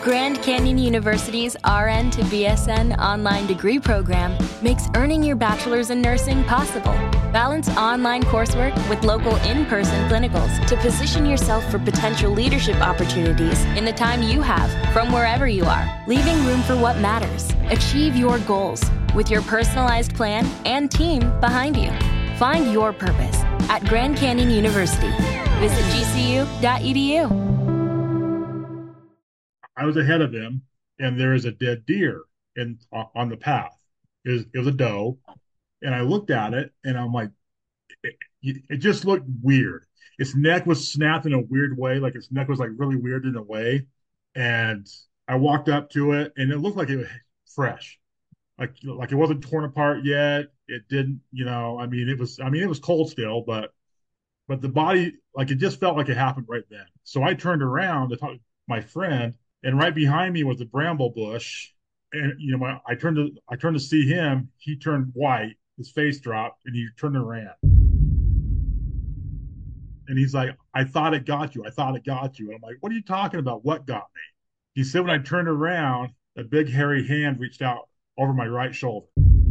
Grand Canyon University's RN to BSN online degree program makes earning your bachelor's in nursing possible. Balance online coursework with local in-person clinicals to position yourself for potential leadership opportunities in the time you have from wherever you are, leaving room for what matters. Achieve your goals with your personalized plan and team behind you. Find your purpose at Grand Canyon University. Visit gcu.edu. I was ahead of him, and there is a dead deer on the path. It was a doe, and I looked at it, and I'm like, it just looked weird. Its neck was snapped in a weird way, like its neck was like really weird in a way. And I walked up to it, and it looked like it was fresh, like it wasn't torn apart yet. It didn't, it was cold still, but the body, like it just felt like it happened right then. So I turned around to talk to my friend, and right behind me was a bramble bush. And I turned to see him. He turned white, his face dropped, and he turned and ran. And he's like, "I thought it got you. I thought it got you." And I'm like, "What are you talking about? What got me?" He said, "When I turned around, a big hairy hand reached out over my right shoulder."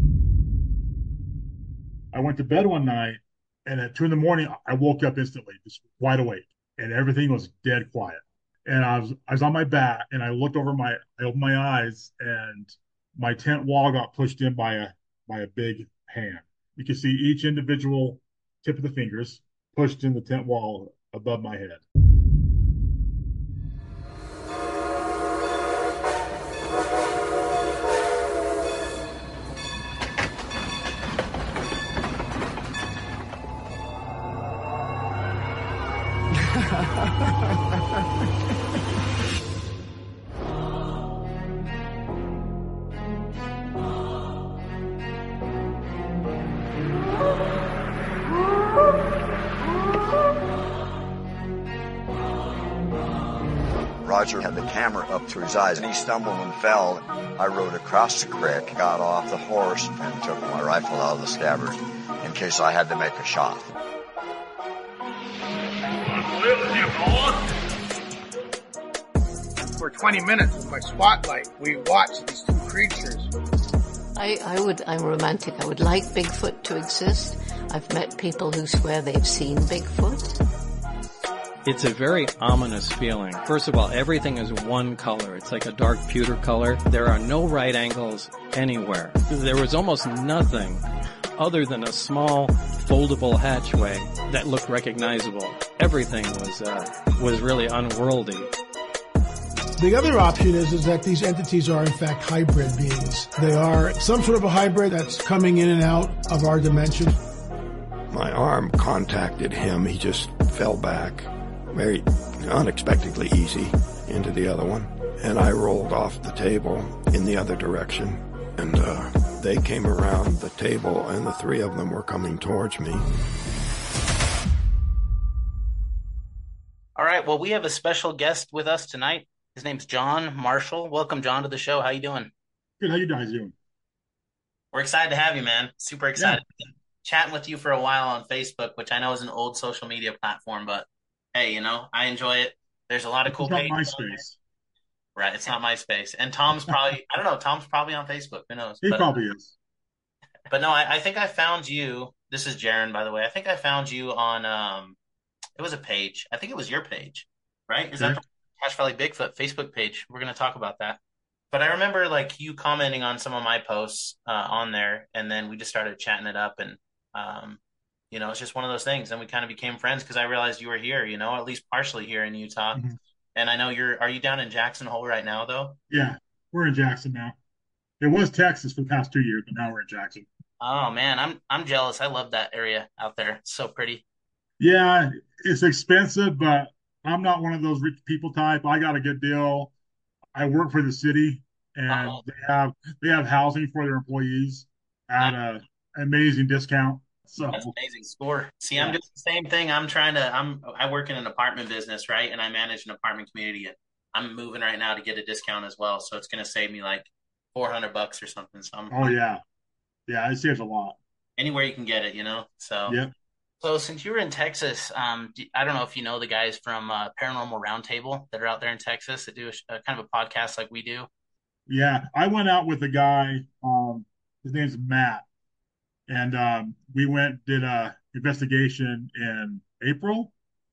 I went to bed one night, and at 2 in the morning, I woke up instantly, just wide awake, and everything was dead quiet. And I was on my back, and I opened my eyes, and my tent wall got pushed in by a big hand. You could see each individual tip of the fingers pushed in the tent wall above my head. Roger had the camera up to his eyes, and he stumbled and fell. I rode across the creek, got off the horse, and took my rifle out of the scabbard in case I had to make a shot. For 20 minutes with my spotlight, we watched these two creatures. I'm romantic. I would like Bigfoot to exist. I've met people who swear they've seen Bigfoot. It's a very ominous feeling. First of all, everything is one color. It's like a dark pewter color. There are no right angles anywhere. There was almost nothing other than a small foldable hatchway that looked recognizable. Everything was really unworldly. The other option is that these entities are in fact hybrid beings. They are some sort of a hybrid that's coming in and out of our dimension. My arm contacted him. He just fell back very unexpectedly easy into the other one. And I rolled off the table in the other direction. And they came around the table, and the three of them were coming towards me. All right, well, we have a special guest with us tonight. His name's John Marshall. Welcome, John, to the show. How you doing? Good. How you guys doing? We're excited to have you, man. Super excited. Yeah. Chatting with you for a while on Facebook, which I know is an old social media platform, but hey, I enjoy it. There's a lot of cool pages. It's not MySpace. Right, it's not MySpace. And Tom's probably, I don't know, Tom's probably on Facebook. Who knows? He probably is. But no, I think I found you. This is Jaron, by the way. I think I found you on, it was a page. I think it was your page, right? Is that the Cache Valley Bigfoot Facebook page? We're going to talk about that. But I remember you commenting on some of my posts on there, and then we just started chatting it up, and it's just one of those things. And we kind of became friends because I realized you were here, at least partially here in Utah. Mm-hmm. And I know are you down in Jackson Hole right now, though? Yeah, we're in Jackson now. It was Texas for the past 2 years, but now we're in Jackson. Oh man, I'm jealous. I love that area out there. It's so pretty. Yeah, it's expensive, but I'm not one of those rich people type. I got a good deal. I work for the city, and they have housing for their employees at an amazing discount. So that's an amazing score. See, I'm doing the same thing. I work in an apartment business, right? And I manage an apartment community, and I'm moving right now to get a discount as well. So it's going to save me like $400 or something. So yeah, it saves a lot. Anywhere you can get it, So yeah. So since you were in Texas, I don't know if you know the guys from Paranormal Roundtable that are out there in Texas that do a kind of a podcast like we do. Yeah, I went out with a guy. His name's Matt, and we went did a investigation in April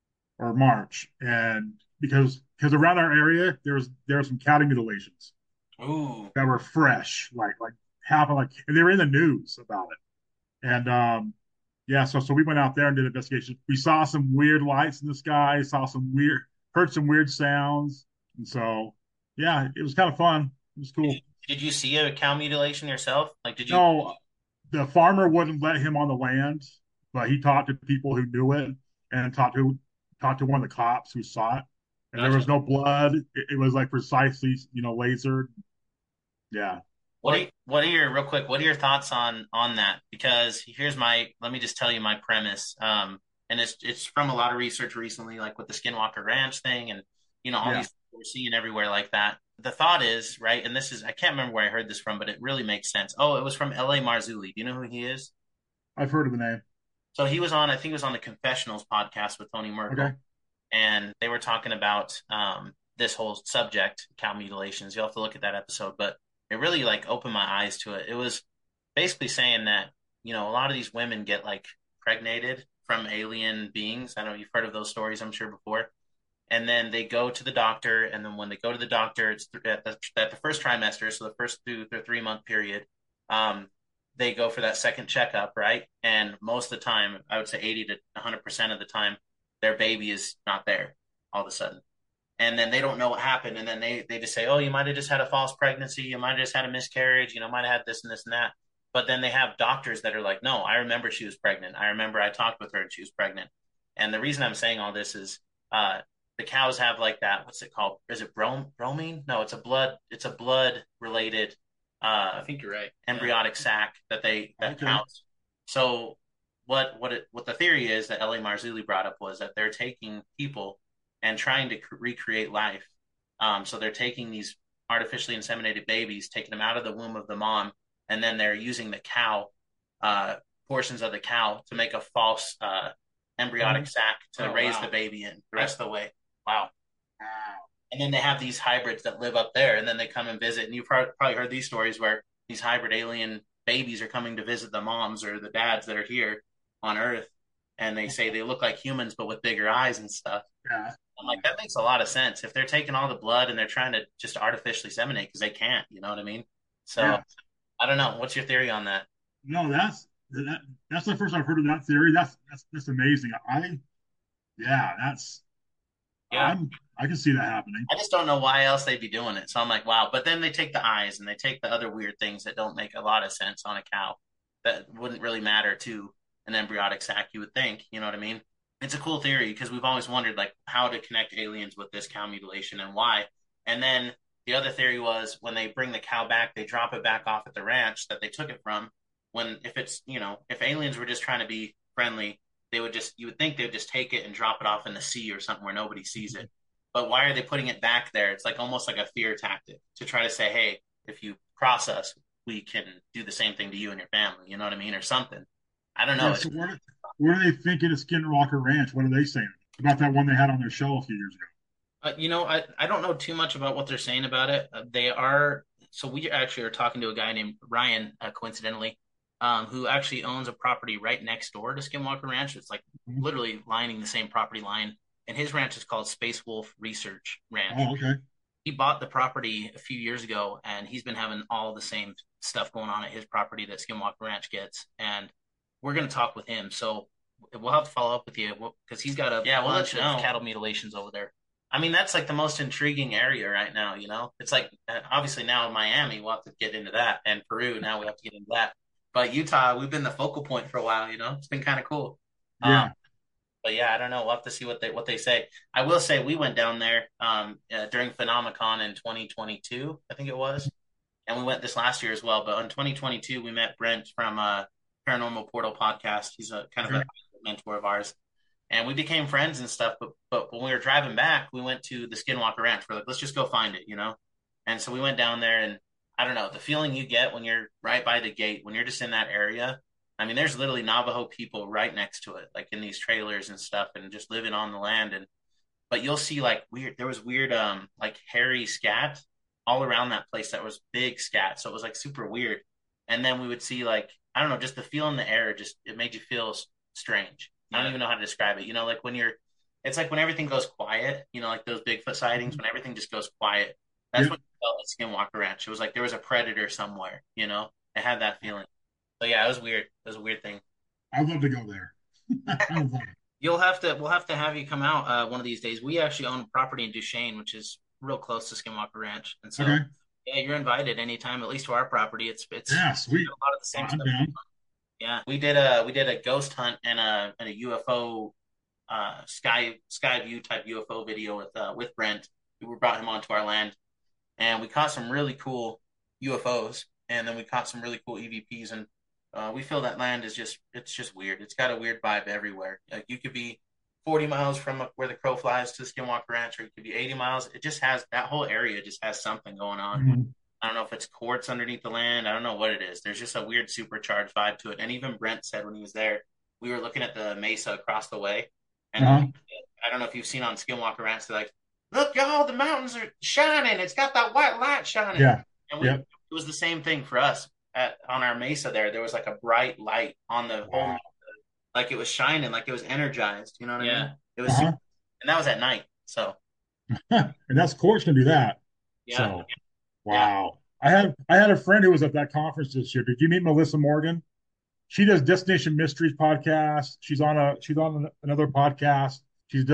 or March, and because around our area there were some cattle mutilations Ooh, that were fresh, like happened like, and they were in the news about it, and yeah, so we went out there and did an investigation. We saw some weird lights in the sky, heard some weird sounds, and so yeah, it was kind of fun. It was did cool. you, did you see a cow mutilation yourself? Like, did you? No, the farmer wouldn't let him on the land, but he talked to people who knew it and talked to one of the cops who saw it. And there Gotcha. was no blood. It was like precisely, lasered. Yeah. What are your real quick? What are your thoughts on that? Because let me just tell you my premise. And it's from a lot of research recently, like with the Skinwalker Ranch thing, and all Yeah. these we're seeing everywhere like that. The thought is right, and this is I can't remember where I heard this from, but it really makes sense. Oh, it was from L.A. Marzulli. Do you know who he is? I've heard of the name. So I think he was on the Confessionals podcast with Tony Merkel, Okay. and they were talking about this whole subject, cow mutilations. You'll have to look at that episode, but it really like opened my eyes to it. It was basically saying that a lot of these women get like pregnated from alien beings. I know you've heard of those stories, I'm sure before. And then they go to the doctor, and then when they go to the doctor, it's at the first trimester, so the first through the 3 month period. Um, they go for that second checkup, right? And most of the time, I would say 80 to 100% of the time, their baby is not there all of a sudden. And then they don't know what happened. And then they just say, oh, you might have just had a false pregnancy. You might have just had a miscarriage. Might have had this and this and that. But then they have doctors that are like, no, I remember she was pregnant. I remember I talked with her and she was pregnant. And the reason I'm saying all this is the cows have like that. What's it called? Is it bromine? No, it's a blood related I think you're right. Embryonic sac that Okay. counts. So what the theory is that L.A. Marzulli brought up was that they're taking people and trying to recreate life. So they're taking these artificially inseminated babies, taking them out of the womb of the mom, and then they're using the cow portions of the cow to make a false embryonic sac to raise the baby in the rest of the way. Wow. And then they have these hybrids that live up there, and then they come and visit. And you've probably heard these stories where these hybrid alien babies are coming to visit the moms or the dads that are here on Earth, and they say they look like humans but with bigger eyes and stuff. Yeah. I'm like, that makes a lot of sense. If they're taking all the blood and they're trying to just artificially seminate because they can't, you know what I mean? So Yeah. I don't know. What's your theory on that? No, that's the first I've heard of that theory. That's amazing. Yeah, Yeah. I can see that happening. I just don't know why else they'd be doing it. So I'm like, wow. But then they take the eyes and they take the other weird things that don't make a lot of sense on a cow that wouldn't really matter to an embryonic sac, you would think. You know what I mean? It's a cool theory because we've always wondered like how to connect aliens with this cow mutilation and why. And then the other theory was when they bring the cow back, they drop it back off at the ranch that they took it from. If aliens were just trying to be friendly, you would think they would just take it and drop it off in the sea or something where nobody sees it. But why are they putting it back there? It's like almost like a fear tactic to try to say, hey, if you cross us, we can do the same thing to you and your family. You know what I mean? Or something. I don't know. Yeah, so what are they thinking of Skinwalker Ranch? What are they saying about that one they had on their show a few years ago? I don't know too much about what they're saying about it. So we actually are talking to a guy named Ryan, coincidentally, who actually owns a property right next door to Skinwalker Ranch. It's like literally lining the same property line. And his ranch is called Space Wolf Research Ranch. Oh, okay. He bought the property a few years ago, and he's been having all the same stuff going on at his property that Skinwalker Ranch gets. And we're going to talk with him. So we'll have to follow up with you because he's got a bunch of cattle mutilations over there. I mean, that's like the most intriguing area right now, It's like, obviously now in Miami, we'll have to get into that. And Peru, now we have to get into that. But Utah, we've been the focal point for a while, It's been kind of cool. Yeah. But yeah, I don't know. We'll have to see what they say. I will say we went down there during Phenomicon in 2022, I think it was. And we went this last year as well. But in 2022, we met Brent from Paranormal Portal podcast. He's a kind of a mentor of ours. And we became friends and stuff. But when we were driving back, we went to the Skinwalker Ranch. We're like, let's just go find it, And so we went down there, and I don't know, the feeling you get when you're right by the gate, when you're just in that area. I mean, there's literally Navajo people right next to it, like in these trailers and stuff, and just living on the land. And but you'll see like weird. There was weird, like hairy scat all around that place. That was big scat, so it was like super weird. And then we would see like I don't know, just the feel in the air. Just it made you feel strange. I don't even know how to describe it. You know, like when you're, it's like when everything goes quiet. You know, like those Bigfoot sightings when everything just goes quiet. That's what I felt at Skinwalker Ranch. It was like there was a predator somewhere. You know, it had that feeling. So yeah, it was weird. It was a weird thing. I'd love to go there. I would love it. We'll have to have you come out one of these days. We actually own property in Duchesne, which is real close to Skinwalker Ranch, and so Okay. yeah, you're invited anytime, at least to our proproperty. It's Yeah, sweet. a lot of the same I'm stuff. down. Yeah, we did a ghost hunt and a UFO sky view type UFO video with Brent. We brought him onto our land, and we caught some really cool UFOs, and then we caught some really cool EVPs, and we feel that land is it's just weird. It's got a weird vibe everywhere. Like you could be 40 miles from where the crow flies to Skinwalker Ranch, or you could be 80 miles. It just has that whole area just has something going on. Mm-hmm. I don't know if it's quartz underneath the land. I don't know what it is. There's just a weird supercharged vibe to it. And even Brent said when he was there, we were looking at the mesa across the way, and I don't know if you've seen on Skinwalker Ranch. They're like, "Look, y'all, the mountains are shining. It's got that white light shining." Yeah. And it was the same thing for us on our mesa there. There was like a bright light on the whole mesa, like it was shining, like it was energized. You know what I mean? It was, super, and that was at night. So, and that's Quartz can do that. Yeah. So, wow. I had a friend who was at that conference this year. Did you meet Melissa Morgan? She does Destination Mysteries podcast. She's on another podcast. She's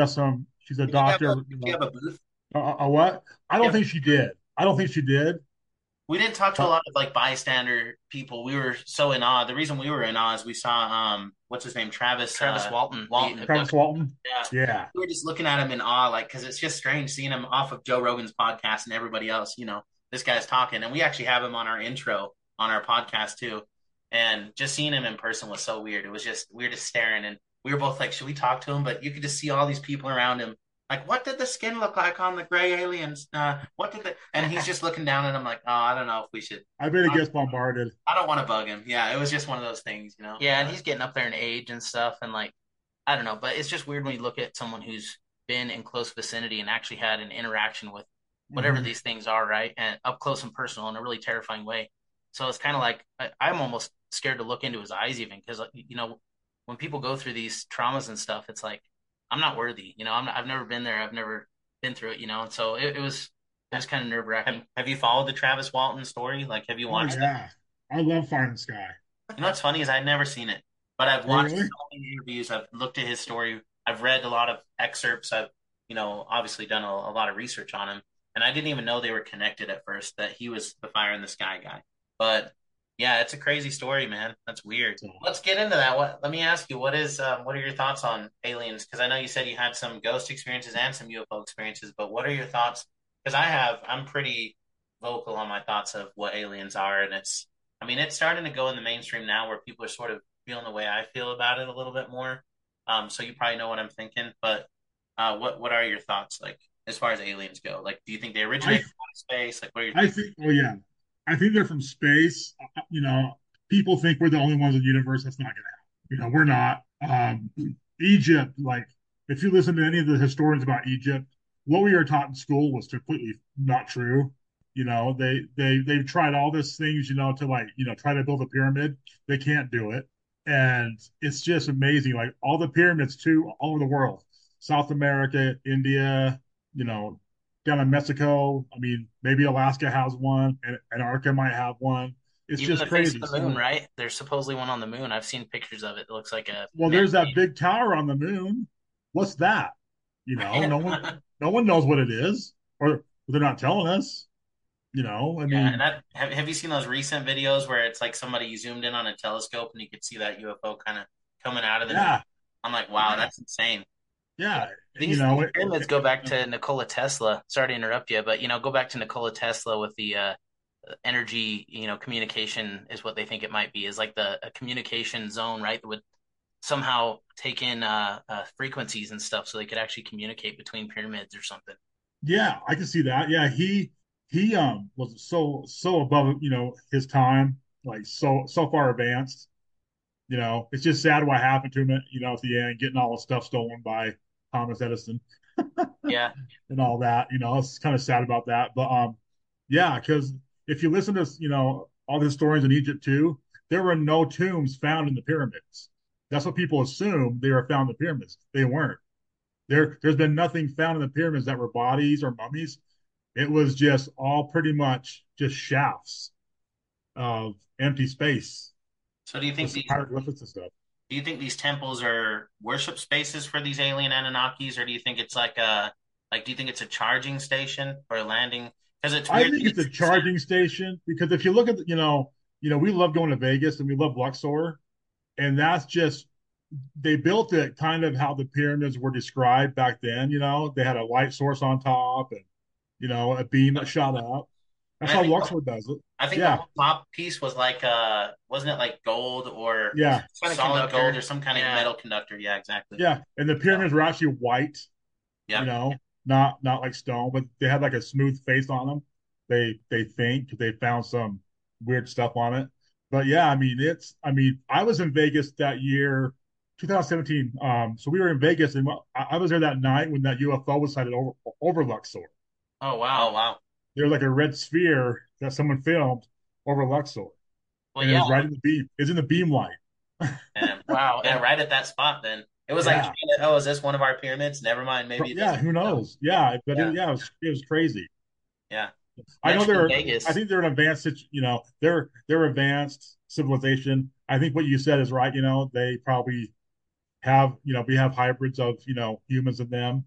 a doctor. Did you have a booth? A what? I don't think she did. I don't think she did. We didn't talk to a lot of like bystander people. We were so in awe. The reason we were in awe is we saw what's his name, Travis Walton. Travis Walton. Yeah. We were just looking at him in awe, like because it's just strange seeing him off of Joe Rogan's podcast and everybody else. You know, this guy's talking, and we actually have him on our intro on our podcast too. And just seeing him in person was so weird. It was just we were just staring, and we were both like, "Should we talk to him?" But you could just see all these people around him. Like, what did the skin look like on the gray aliens? What did the? And he's just looking down, and I'm like, oh, I don't know if we should. I bet he gets bombarded. I don't want to bug him. Yeah, it was just one of those things, you know. Yeah, and he's getting up there in age and stuff, and like, I don't know, but it's just weird when you look at someone who's been in close vicinity and actually had an interaction with whatever these things are, right, and up close and personal in a really terrifying way. So it's kind of like I'm almost scared to look into his eyes, even because you know, when people go through these traumas and stuff, it's like, I'm not worthy, you know. I've never been there. I've never been through it, you know. And so it was kind of nerve wracking. Have you followed the Travis Walton story? Like, have you watched? Yeah, I love Fire in the Sky. You know what's funny is I'd never seen it, but I've watched so many interviews. I've looked at his story. I've read a lot of excerpts. I've, you know, obviously done a lot of research on him, and I didn't even know they were connected at first. That he was the Fire in the Sky guy, but. Yeah, it's a crazy story, man. That's weird. Let's get into that. Let me ask you, what are your thoughts on aliens? Because I know you said you had some ghost experiences and some UFO experiences, but what are your thoughts? Because I'm pretty vocal on my thoughts of what aliens are, and it's starting to go in the mainstream now where people are sort of feeling the way I feel about it a little bit more. So you probably know what I'm thinking, but what are your thoughts, like, as far as aliens go? Like, do you think they originate from space? Like, what are your thoughts? I think they're from space. You know, people think we're the only ones in the universe. That's not going to happen. You know, we're not. Egypt, like, if you listen to any of the historians about Egypt, what we were taught in school was completely not true. You know, they've tried all these things, you know, to like, you know, try to build a pyramid. They can't do it. And it's just amazing. Like all the pyramids too, all over the world, South America, India, you know, down in Mexico. I mean, maybe Alaska has one, and Antarctica might have one. It's even just the face crazy. of the moon, right? There's supposedly one on the moon. I've seen pictures of it. It looks like a there's that big tower on the moon. What's that? You know, no one knows what it is, or they're not telling us. You know, I mean, and have you seen those recent videos where it's like somebody zoomed in on a telescope and you could see that UFO kind of coming out of the moon? I'm like, wow, that's insane. Yeah. These pyramids go back to Nikola Tesla. Sorry to interrupt you, but, you know, go back to Nikola Tesla with the energy, you know, communication is what they think it might be, is like a communication zone, right? That would somehow take in frequencies and stuff so they could actually communicate between pyramids or something. Yeah, I can see that. Yeah, he was so above, you know, his time, like so far advanced. It's just sad what happened to him, at the end, getting all the stuff stolen by Thomas Edison Yeah. and all that. It's kind of sad about that. But yeah, because if you listen to, all the historians in Egypt too, there were no tombs found in the pyramids. That's what people assume they were found in the pyramids. They weren't. There's been nothing found in the pyramids that were bodies or mummies. It was just all pretty much just shafts of empty space So do you think with these hieroglyphics and stuff. do you think these temples are worship spaces for these alien Anunnakis, or do you think it's like do you think it's a charging station or a landing? Because it's I weird. think it's a charging station because if you look at, we love going to Vegas and we love Luxor, and that's just they built it kind of how the pyramids were described back then. They had a light source on top and a beam that shot up. And That's how Luxor does it. I think the Yeah, whole top piece was like wasn't it like gold or yeah, solid gold or some kind of metal conductor? Yeah, exactly. yeah. And the pyramids were actually white, Yeah. not like stone, but they had like a smooth face on them. They think they found some weird stuff on it. But yeah, I was in Vegas that year, 2017. So we were in Vegas, and I was there that night when that UFO was sighted over Luxor. Oh wow. Oh wow. There was like a red sphere that someone filmed over Luxor, Well, and it yeah. was right in the beam. It's in the beam light. And, wow. Yeah, right at that spot. Then it was like, Yeah, oh, is this one of our pyramids? Never mind. Maybe it yeah. isn't. Who knows? Yeah, but Yeah. it was crazy. Yeah. I know Mentioning they're. I Vegas. think they're an advanced. They're advanced civilization. I think what you said is right. They probably have. We have hybrids of humans and them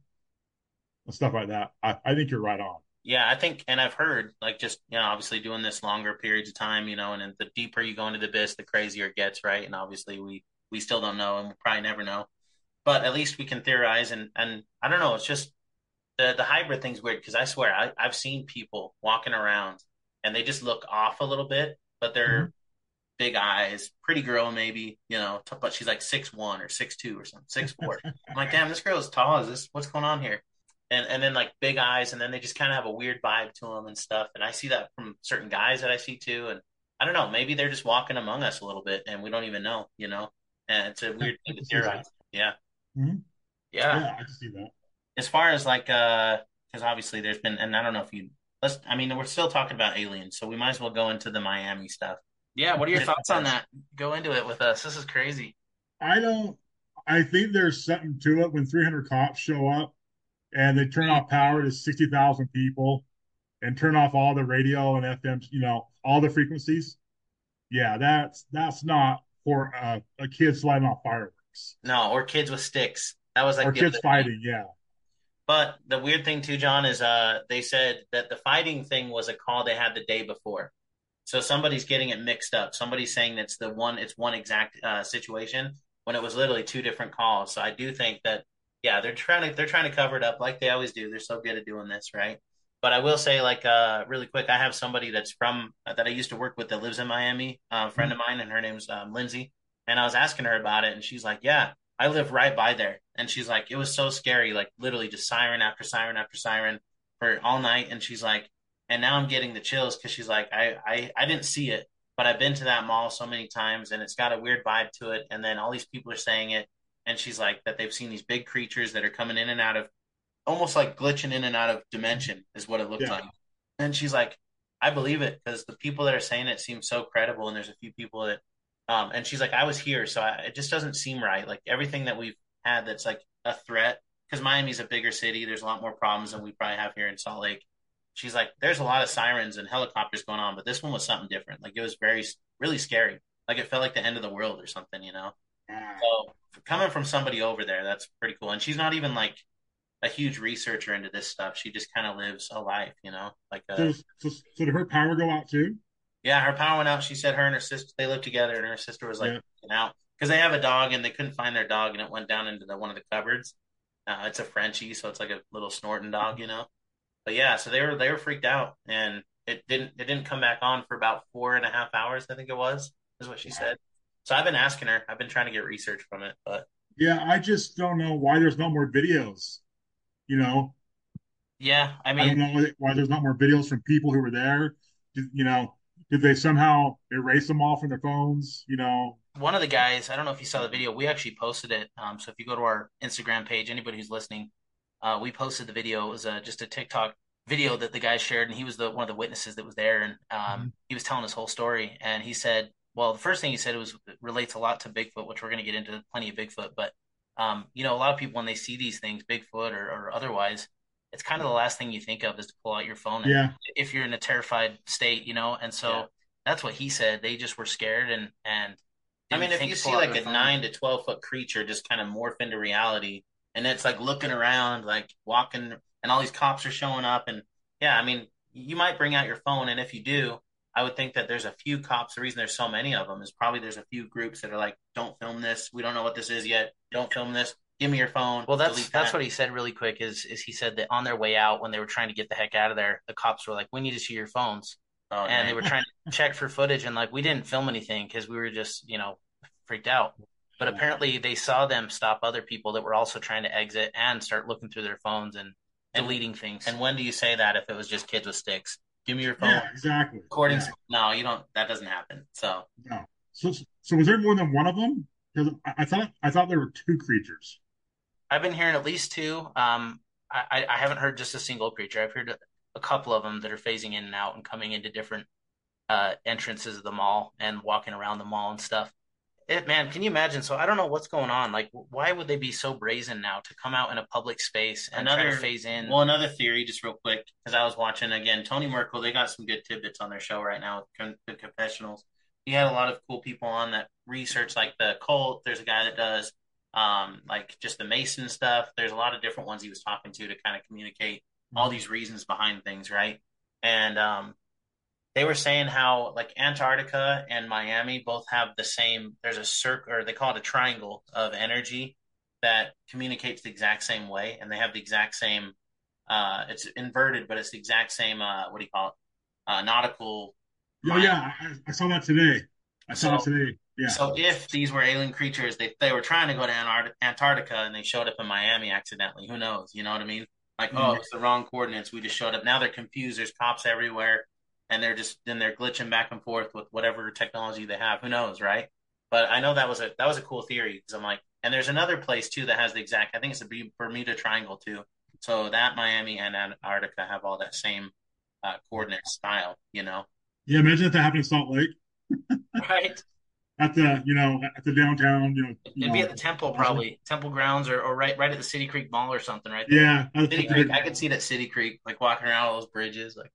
and stuff like that. I think you're right on. Yeah, I think, and I've heard, like, just, obviously doing this longer periods of time, and then the deeper you go into the abyss, the crazier it gets, right? And obviously, we still don't know, and we'll probably never know, but at least we can theorize. And I don't know, it's just the hybrid thing's weird because I swear I've seen people walking around and they just look off a little bit, but Mhm. they're big eyes, pretty girl maybe, but she's like 6'1" or 6'2" or something, 6'4". I'm like, damn, this girl's tall. Is this what's going on here? And then like big eyes, and then they just kind of have a weird vibe to them and stuff. And I see that from certain guys that I see too. And I don't know, maybe they're just walking among us a little bit, and we don't even know. And it's a Yeah, weird I thing to can see that. theorize. Yeah, Mhm. yeah. Yeah, I can see that. As far as like, because obviously there's been, and I don't know if you let's. I mean, we're still talking about aliens, so we might as well go into the Miami stuff. Yeah, what are your thoughts on that? Go into it with us. This is crazy. I don't. I think there's something to it when 300 cops show up and they turn off power to 60,000 people and turn off all the radio and FM, all the frequencies. Yeah, that's not for a kid sliding off fireworks No, or kids with sticks. That was like or the kids other thing. fighting. Yeah, But the weird thing too, John, is they said that the fighting thing was a call they had the day before. So somebody's getting it mixed up. Somebody's saying it's one exact situation when it was literally two different calls. So I do think that yeah, they're trying to cover it up like they always do. They're so good at doing this, right? But I will say, like, really quick, I have somebody that's from that I used to work with that lives in Miami, a friend of mine, and her name's Lindsay. And I was asking her about it, and she's like, "Yeah, I live right by there." And she's like, "It was so scary, like literally just siren after siren after siren for all night." And she's like, and now I'm getting the chills because she's like, I didn't see it, but I've been to that mall so many times and it's got a weird vibe to it. And then all these people are saying it. And she's like, that they've seen these big creatures that are coming in and out of almost like glitching in and out of dimension, is what it looked yeah. like. And she's like, I believe it because the people that are saying it seem so credible. And there's a few people that, and she's like, I was here. So it just doesn't seem right. Like everything that we've had that's like a threat, because Miami's a bigger city. There's a lot more problems than we probably have here in Salt Lake. She's like, there's a lot of sirens and helicopters going on, but this one was something different. Like it was really scary. Like it felt like the end of the world or something. So coming from somebody over there, that's pretty cool. And she's not even like a huge researcher into this stuff. She just kind of lives a life. Like So did her power go out too? yeah, her power went out. She said her and her sister they lived together, and her sister was like Yeah. out because they have a dog and they couldn't find their dog, and it went down into one of the cupboards. It's a Frenchie, so it's like a little snorting dog. But yeah, so they were freaked out, and it didn't come back on for about 4.5 hours, I think it was, is what she said. So I've been asking her. I've been trying to get research from it, but Yeah, I just don't know why there's no more videos. You know, yeah, I I don't mean, know why there's not more videos from people who were there. Did they somehow erase them all from their phones? one of the guys, I don't know if you saw the video, we actually posted it. So if you go to our Instagram page, anybody who's listening, we posted the video. It was just a TikTok video that the guy shared, and he was one of the witnesses that was there, and he was telling his whole story. And he said, well, the first thing he said was it relates a lot to Bigfoot, which we're going to get into plenty of Bigfoot. But a lot of people when they see these things, Bigfoot or otherwise, it's kind of the last thing you think of is to pull out your phone. Yeah. If you're in a terrified state, and so that's what he said. They just were scared and. I mean, if you see like a 9 to 12 foot creature just kind of morph into reality, and it's like looking around, like walking, and all these cops are showing up, and yeah, I mean, you might bring out your phone, and if you do, I would think that there's a few cops. The reason there's so many of them is probably there's a few groups that are like, don't film this. We don't know what this is yet. Don't film this. Give me your phone. Well, that's what he said really quick is he said that on their way out when they were trying to get the heck out of there, the cops were like, we need to see your phones. Oh, and they were trying to check for footage, and like we didn't film anything because we were just freaked out. But apparently they saw them stop other people that were also trying to exit and start looking through their phones and deleting things. And when do you say that if it was just kids with sticks? Give me your phone. Yeah, exactly. No, you don't. That doesn't happen. So no. So was there more than one of them? Because I thought there were two creatures. I've been hearing at least two. I haven't heard just a single creature. I've heard a couple of them that are phasing in and out and coming into different entrances of the mall and walking around the mall and stuff. Man, can you imagine? So I don't know what's going on. Like, why would they be so brazen now to come out in a public space and try to phase in? Well, another theory, just real quick, because I was watching, again, Tony Merkel, they got some good tidbits on their show right now with the confessionals. He had a lot of cool people on that research, like the cult. There's a guy that does like just the Mason stuff. There's a lot of different ones he was talking to kind of communicate all these reasons behind things, right? And they were saying how like Antarctica and Miami both have the same, there's a circle, or they call it a triangle of energy that communicates the exact same way. And they have the exact same, it's inverted, but it's the exact same, what do you call it? Nautical. Oh, yeah. I saw that today. Yeah. So if these were alien creatures, they were trying to go to Antarctica and they showed up in Miami accidentally. Who knows? You know what I mean? Like, oh, it's the wrong coordinates. We just showed up. Now they're confused. There's cops everywhere. And they're glitching back and forth with whatever technology they have. Who knows, right? But I know that was a cool theory because I'm like, and there's another place too that has the exact. I think it's the Bermuda Triangle too. So that Miami and Antarctica have all that same coordinate style. Yeah, imagine if that happened in Salt Lake. Right. At the downtown, It'd be at the Temple, probably Temple grounds, or right at the City Creek Mall or something, right there. Yeah, City Creek. I could see it at City Creek, like walking around all those bridges, like.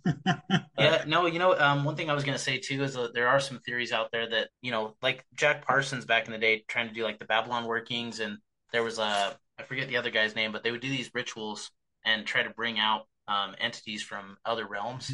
Yeah, no, one thing I was gonna say too is there are some theories out there that like Jack Parsons back in the day trying to do like the Babylon workings, and there was I forget the other guy's name, but they would do these rituals and try to bring out entities from other realms,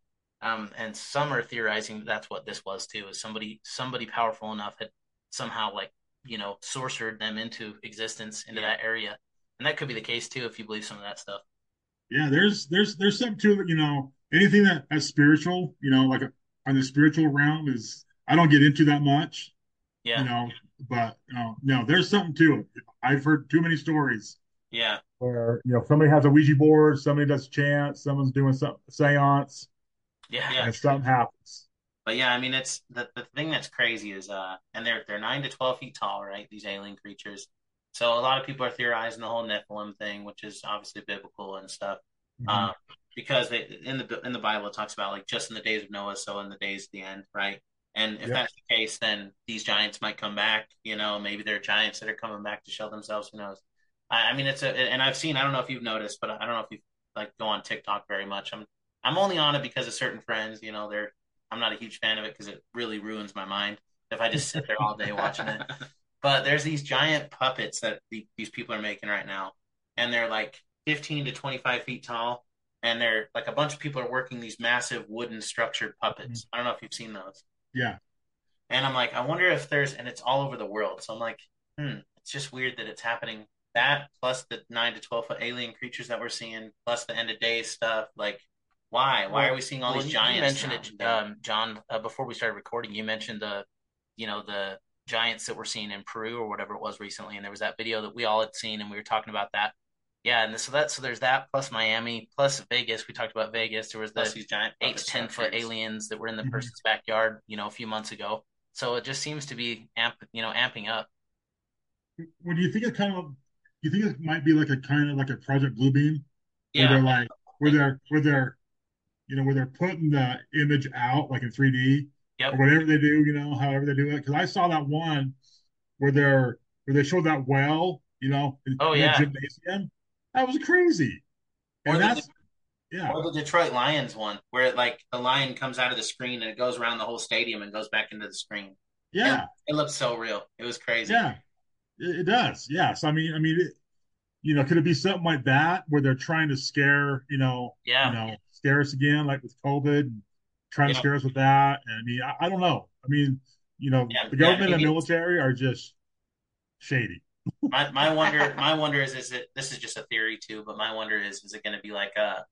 and some are theorizing that's what this was too, is somebody powerful enough had somehow sorcered them into existence into that area, and that could be the case too if you believe some of that stuff. Yeah, there's something to it. Anything that's spiritual, like on the spiritual realm is I don't get into that much. Yeah. But no, there's something to it. I've heard too many stories. Yeah. Where somebody has a Ouija board, somebody does chants, someone's doing some seance. Yeah. And something happens. But yeah, I mean, it's the thing that's crazy is and they're 9 to 12 feet tall, right? These alien creatures. So a lot of people are theorizing the whole Nephilim thing, which is obviously biblical and stuff. Mm-hmm. Because in the Bible it talks about like just in the days of Noah, so in the days of the end, right? And if that's the case, then these giants might come back. Maybe they're giants that are coming back to show themselves. Who knows? I mean, and I've seen. I don't know if you've noticed, but I don't know if you like go on TikTok very much. I'm only on it because of certain friends. I'm not a huge fan of it because it really ruins my mind if I just sit there all day watching it. But there's these giant puppets that these people are making right now, and they're like 15 to 25 feet tall, and they're like a bunch of people are working these massive wooden structured puppets. I don't know if you've seen those. Yeah. And I'm like, I wonder if and it's all over the world. So I'm like, it's just weird that it's happening. That plus the 9 to 12 foot alien creatures that we're seeing, plus the end of days stuff. Like, why? Why are we seeing all these giants? You mentioned it, John, before we started recording. You mentioned the giants that we're seeing in Peru or whatever it was recently, and there was that video that we all had seen, and we were talking about that. Yeah, and so there's that plus Miami plus Vegas. We talked about Vegas. There was these giant 8 to 10 foot aliens that were in the person's backyard, a few months ago. So it just seems to be amping up. Well, do you think it kind of, you think it might be like a kind of like a Project Bluebeam, where Yeah, they're like, I think. where they're putting the image out like in 3D or Yep. whatever they do, however they do it. Because I saw that one where they showed that well, Oh in the yeah. gymnasium. That was crazy, Or and the that's yeah, or the Detroit Lions one, where like the lion comes out of the screen and it goes around the whole stadium and goes back into the screen. It yeah, it looks so real. It was crazy. yeah. It does. Yes, could it be something like that where they're trying to scare, Yeah. scare us again, like with COVID, and trying to Yeah. scare us with that? And I don't know. Yeah. The Yeah. government and Maybe military are just shady. my wonder is it this is just a theory too, but my wonder is it going to be like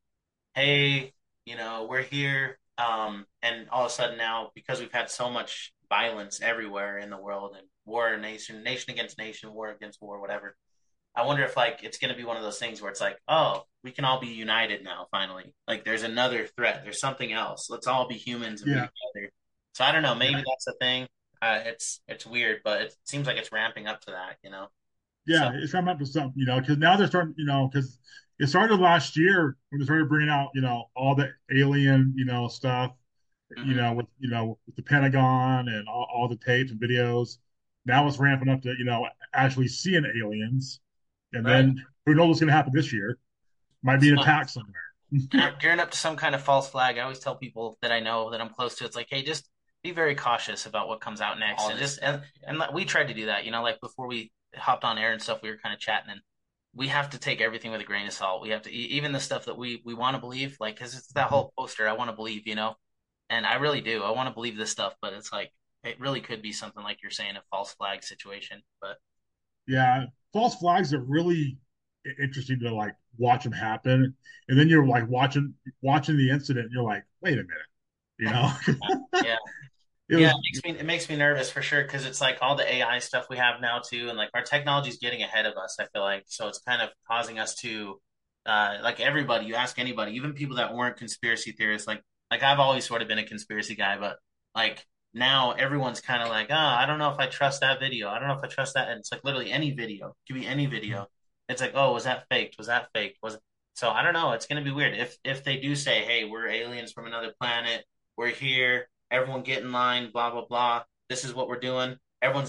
hey, we're here, and all of a sudden now because we've had so much violence everywhere in the world and war, nation against nation, war against war, whatever. I wonder if like it's going to be one of those things where it's like, oh, we can all be united now. Finally, like there's another threat. There's something else. Let's all be humans and be Yeah, together. So I don't know. yeah, Maybe that's the thing. It's weird, but it seems like it's ramping up to that. So yeah. It's coming up with something, because now they're starting, because it started last year when they started bringing out, all the alien, stuff, mhm. with the Pentagon and all the tapes and videos. Now it's ramping up to, actually seeing aliens. And Right. then who knows what's going to happen this year? Might be an So attack somewhere. gearing up to some kind of false flag. I always tell people that I know that I'm close to. It's like, hey, just be very cautious about what comes out next, and we tried to do that. Like before we hopped on air and stuff, we were kind of chatting, and we have to take everything with a grain of salt. We have to even the stuff that we want to believe, like because it's that whole poster. I want to believe, and I really do. I want to believe this stuff, but it's like it really could be something like you're saying, a false flag situation. But Yeah, false flags are really interesting to like watch them happen, and then you're like watching the incident, and you're like, wait a minute, you know? yeah. It Yeah, was it makes me nervous for sure because it's like all the AI stuff we have now too, and like our technology is getting ahead of us. I feel like so it's kind of causing us to, like everybody. You ask anybody, even people that weren't conspiracy theorists, like I've always sort of been a conspiracy guy, but like now everyone's kind of like, I don't know if I trust that video. I don't know if I trust that, and it's like literally any video, it could be any video. It's like, oh, was that faked? Was that faked? Was it? So I don't know. It's gonna be weird if they do say, hey, we're aliens from another planet. We're here, everyone get in line, blah blah blah. This is what we're doing.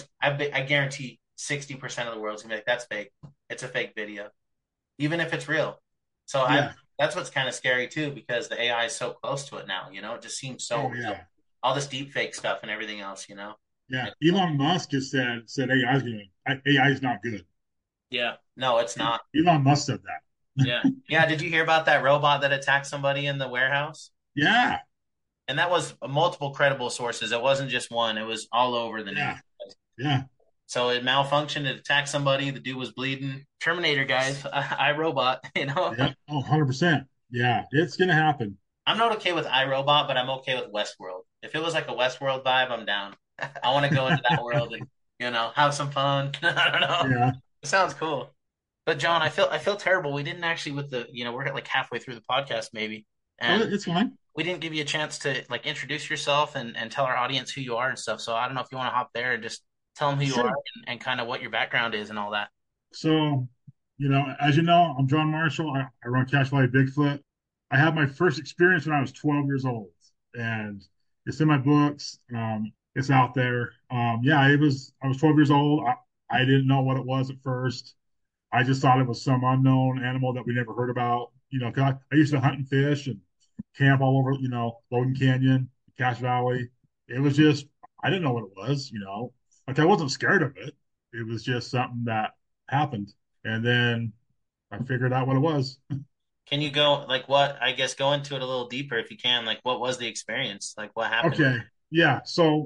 I guarantee 60% of the world's gonna be like, that's fake. It's a fake video, even if it's real. So I yeah. that's what's kind of scary too, because the AI is so close to it now. It just seems so Oh real. yeah, All this deep fake stuff and everything else. yeah. And, Elon Musk has said AI is not good. yeah, no, it's not. Elon Musk said that. Yeah, yeah. Did you hear about that robot that attacked somebody in the warehouse? Yeah, And that was multiple credible sources. It wasn't just one. It was all over the news. yeah, yeah, So it malfunctioned. It attacked somebody. The dude was bleeding. Terminator, guys. I Robot. yeah. Oh, 100%. Yeah, it's gonna happen. I'm not okay with iRobot, but I'm okay with Westworld. If it was like a Westworld vibe, I'm down. I want to go into that world and have some fun. I don't know. Yeah. It sounds cool. But John, I feel terrible. We didn't actually with the we're like halfway through the podcast maybe, Oh, and it's fine. we didn't give you a chance to like introduce yourself and tell our audience who you are and stuff. So I don't know if you want to hop there and just tell them who you are Sure. and kind of what your background is and all that. So, as you know, I'm John Marshall. I run Cache Valley Bigfoot. I had my first experience when I was 12 years old, and it's in my books. It's out there. Yeah, it was. I was 12 years old. I didn't know what it was at first. I just thought it was some unknown animal that we never heard about. 'Cause I used to hunt and fish and camp all over, Logan Canyon, Cache Valley. It was just, I didn't know what it was. Like I wasn't scared of it. It was just something that happened. And then I figured out what it was. Can you go like what? I guess go into it a little deeper if you can. Like what was the experience? Like what happened? Okay. Yeah.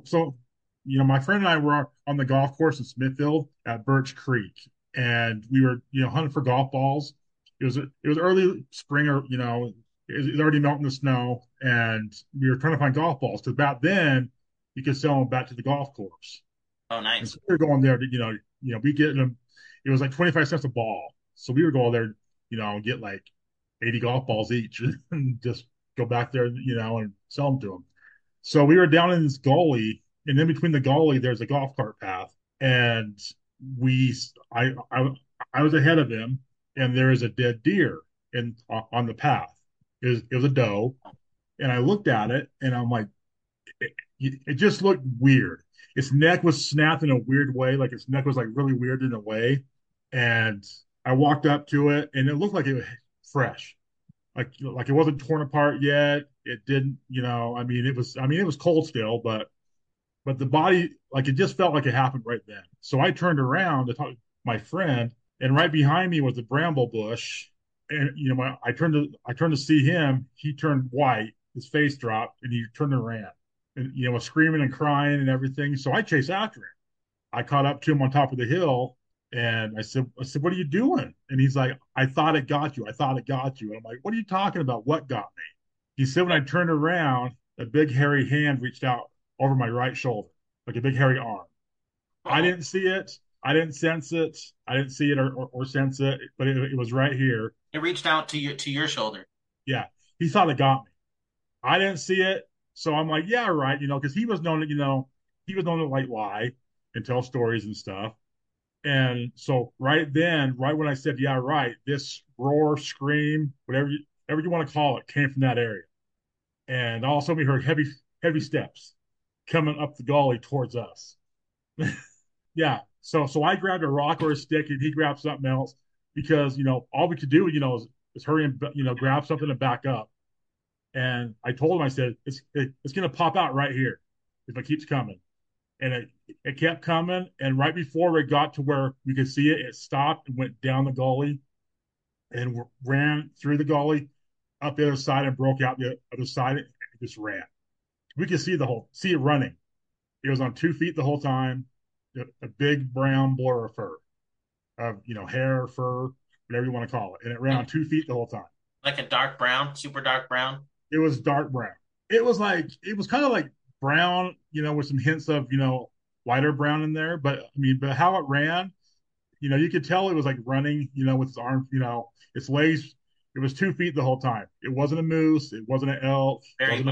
So, my friend and I were on the golf course in Smithfield at Birch Creek, and we were, hunting for golf balls. It was early spring, or it was already melting the snow, and we were trying to find golf balls because back then you could sell them back to the golf course. Oh, And nice. so we were going there to, we getting them. It was like 25 cents a ball, so we were going there, get like 80 golf balls each, and just go back there, and sell them to them. So we were down in this gully, and then between the gully, there's a golf cart path, and we, I was ahead of him, and there is a dead deer in on the path. It was a doe, and I looked at it, and I'm like, it just looked weird. Its neck was snapped in a weird way, like its neck was like really weird in a way, and I walked up to it, and it looked like it was fresh, like it wasn't torn apart yet. It didn't, it was cold still, but the body, like it just felt like it happened right then. So I turned around to talk to my friend, and right behind me was the bramble bush. And I turned to see him. He turned white, his face dropped, and he turned and ran, and was screaming and crying and everything. So I chased after him. I caught up to him on top of the hill, and I said, "What are you doing?" And he's like, "I thought it got you. I thought it got you." And I'm like, "What are you talking about? What got me?" He said, "When I turned around, a big hairy hand reached out over my right shoulder, like a big hairy arm. I didn't see it. I didn't sense it. I didn't see it or sense it, but it was right here. It reached out to your shoulder. Yeah. He thought it got me. I didn't see it. So I'm like, yeah, right. Because he was known to like lie and tell stories and stuff. And so right then, right when I said, yeah, right, this roar, scream, whatever you want to call it, came from that area. And all of a sudden we heard heavy, heavy steps coming up the gully towards us. Yeah. So I grabbed a rock or a stick, and he grabbed something else because all we could do is hurry and grab something and back up. And I told him, I said, it's going to pop out right here if it keeps coming. And it kept coming, and right before it got to where we could see it, it stopped and went down the gully and ran through the gully up the other side and broke out the other side and just ran. We could see it running. It was on 2 feet the whole time, a big brown blur of fur, of hair, fur, whatever you want to call it, and it ran on 2 feet the whole time. Like a dark brown, super dark brown. It was dark brown. It was kind of like brown, with some hints of lighter brown in there. But but how it ran, you could tell it was like running, with its arms, its legs. It was 2 feet the whole time. It wasn't a moose. It wasn't an elk.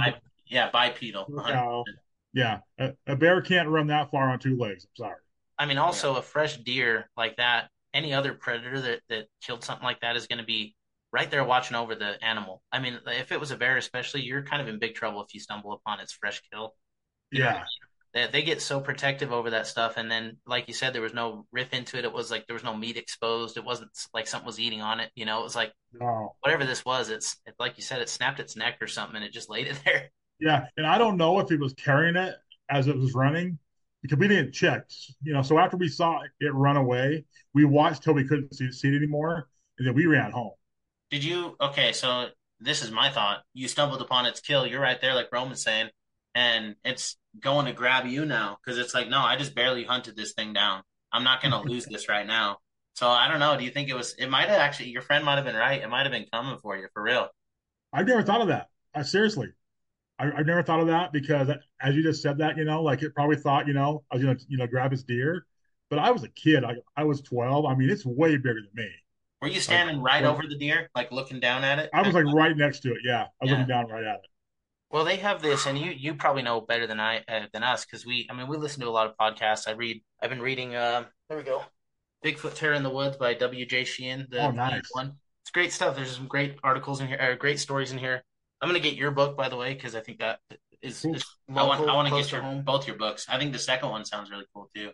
Bipedal. Yeah, a bear can't run that far on two legs. I'm sorry. Also a fresh deer like that, any other predator that killed something like that is going to be right there watching over the animal. If it was a bear especially, you're kind of in big trouble if you stumble upon its fresh kill. Yeah. They get so protective over that stuff. And then, like you said, there was no rip into it. It was like there was no meat exposed. It wasn't like something was eating on it. It was like whatever this was, it's like you said, it snapped its neck or something and it just laid it there. Yeah, and I don't know if it was carrying it as it was running because we didn't check. So after we saw it run away, we watched till we couldn't see it anymore, and then we ran home. Did you? Okay, so this is my thought. You stumbled upon its kill. You're right there, like Roman's saying, and it's going to grab you now because it's like, no, I just barely hunted this thing down. I'm not going to lose this right now. So I don't know. Do you think it might have actually, your friend might have been right. It might have been coming for you for real. I've never thought of that. Seriously. I've never thought of that because as you just said that, like it probably thought, I was going to, grab his deer, but I was a kid. I was 12. It's way bigger than me. Were you standing right over the deer, like looking down at it? I was like right next to it. Yeah. I was looking down right at it. Well, they have this, and you probably know better than us because we listen to a lot of podcasts. I've been reading, there we go, Bigfoot Terror in the Woods by W.J. Sheehan. Nice one. It's great stuff. There's some great articles in here, great stories in here. I'm gonna get your book, by the way, because I think that is I want to get both your books. I think the second one sounds really cool too.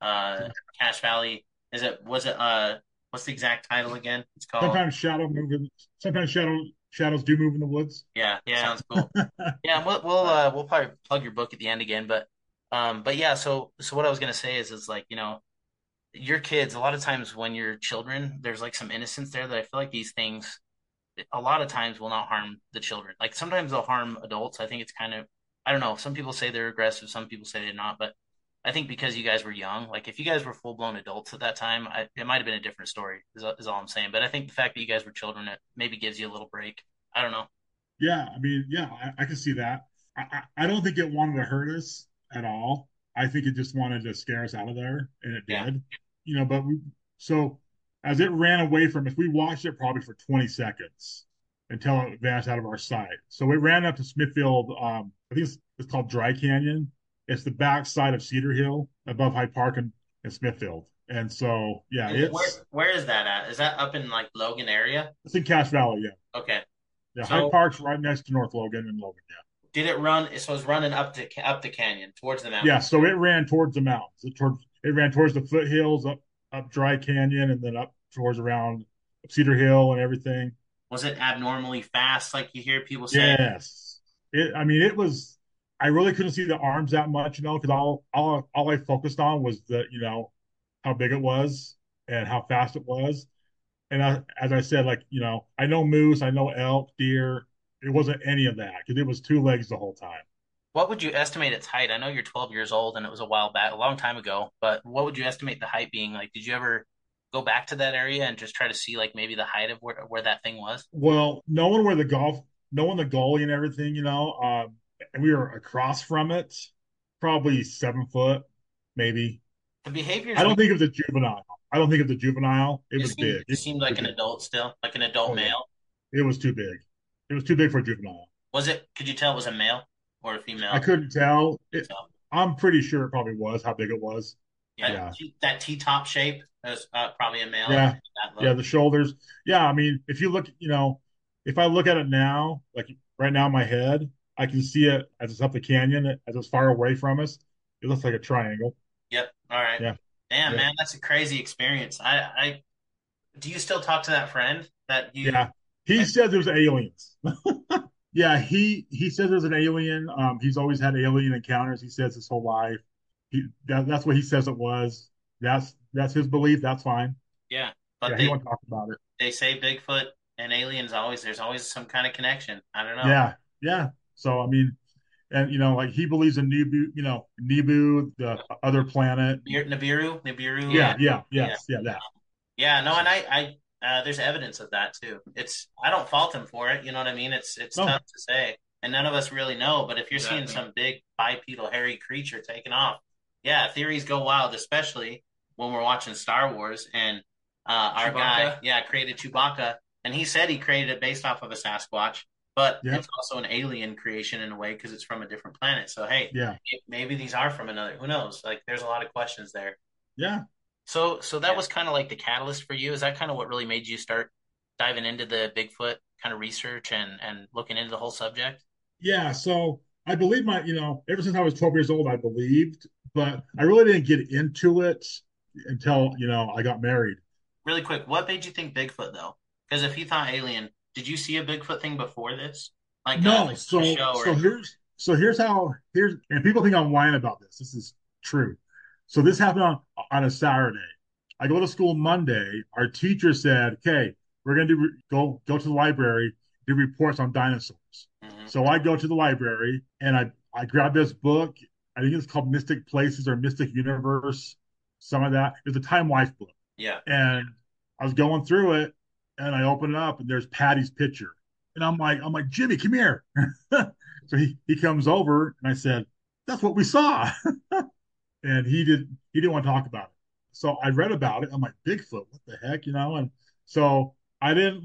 Cache Valley. Was it what's the exact title again? It's called Sometimes shadows do move in the woods. Yeah. Sounds cool. Yeah, we'll probably plug your book at the end again, but yeah. So what I was gonna say is like your kids. A lot of times when you're children, there's like some innocence there that I feel like these things a lot of times will not harm the children. Like sometimes they'll harm adults. I think it's kind of, I don't know. Some people say they're aggressive. Some people say they're not. But I think because you guys were young, like if you guys were full blown adults at that time, it might have been a different story is all I'm saying. But I think the fact that you guys were children, it maybe gives you a little break. I don't know. Yeah. I can see that. I don't think it wanted to hurt us at all. I think it just wanted to scare us out of there, and it did. So as it ran away from us, we watched it probably for 20 seconds until it vanished out of our sight. So it ran up to Smithfield. I think it's called Dry Canyon, It's the backside of Cedar Hill, above Hyde Park and Smithfield. And so, yeah, And where is that at? Is that up in like Logan area? it's in Cache Valley. Yeah, Okay. yeah. Hyde So Park's right next to North Logan and Logan. Yeah, did it run? So it's running up the canyon towards the mountain. yeah. So it ran towards the mountains. It ran towards the foothills, up Dry Canyon, and then up towards around Cedar Hill and everything. Was it abnormally fast, like you hear people say? Yes. I mean, it was. I really couldn't see the arms that much, because all I focused on was how big it was and how fast it was. And as I said, like, I know moose, I know elk, deer. It wasn't any of that because it was two legs the whole time. What would you estimate its height? I know you're 12 years old and it was a while back, a long time ago, but what would you estimate the height being? Like, did you ever go back to that area and just try to see like maybe the height of where that thing was? Well, knowing the goalie and everything, and we were across from it, probably 7 foot, maybe. The behaviors. I don't think it was a juvenile. I don't think it was a juvenile. It was big. It seemed like an adult still, like an adult male. It was too big. It was too big for a juvenile. Was it? Could you tell it was a male or a female? I couldn't tell. I'm pretty sure it probably was how big it was. Yeah. That T-top shape is probably a male. Yeah. Yeah, the shoulders. Yeah, I mean, if you look, if I look at it now, like right now in my head, I can see it as it's up the canyon, as it's far away from us. It looks like a triangle. Yep. All right. Yeah. Damn, man, that's a crazy experience. I do you still talk to that friend that you? Yeah. He said there's aliens. Yeah, he says there's an alien. He's always had alien encounters. He says his whole life. That's what he says it was. That's his belief. That's fine. Yeah, but he won't talk about it. They say Bigfoot and aliens there's always some kind of connection. I don't know. Yeah, yeah. So I mean, and like he believes in Nibiru, the other planet. Nibiru. Yeah, that. Yeah, no, and I there's evidence of that too. I don't fault him for it. You know what I mean? It's tough to say, and none of us really know. But if you're seeing some big bipedal hairy creature taking off, yeah, theories go wild, especially when we're watching Star Wars. And our guy, created Chewbacca, and he said he created it based off of a Sasquatch, but it's also an alien creation in a way because it's from a different planet. So hey, maybe these are from another. Who knows? Like, there's a lot of questions there. Yeah. So that was kind of like the catalyst for you. Is that kind of what really made you start diving into the Bigfoot kind of research and looking into the whole subject? Yeah. So I believe ever since I was 12 years old, I believed, but I really didn't get into it until, I got married. Really quick, what made you think Bigfoot though? Because if you thought alien, did you see a Bigfoot thing before this? No. Here's and people think I'm lying about this. This is true. So this happened on a Saturday. I go to school Monday. Our teacher said, "Okay, we're going to go to the library, do reports on dinosaurs." Mm-hmm. So I go to the library and I grabbed this book. I think it's called Mystic Places or Mystic Universe, some of that. It's a Time Life book. Yeah. And I was going through it and I open it up and there's Patty's picture. And I'm like, Jimmy, come here. So he comes over and I said, "That's what we saw." And he didn't want to talk about it. So I read about it. I'm like, Bigfoot, what the heck, and so I didn't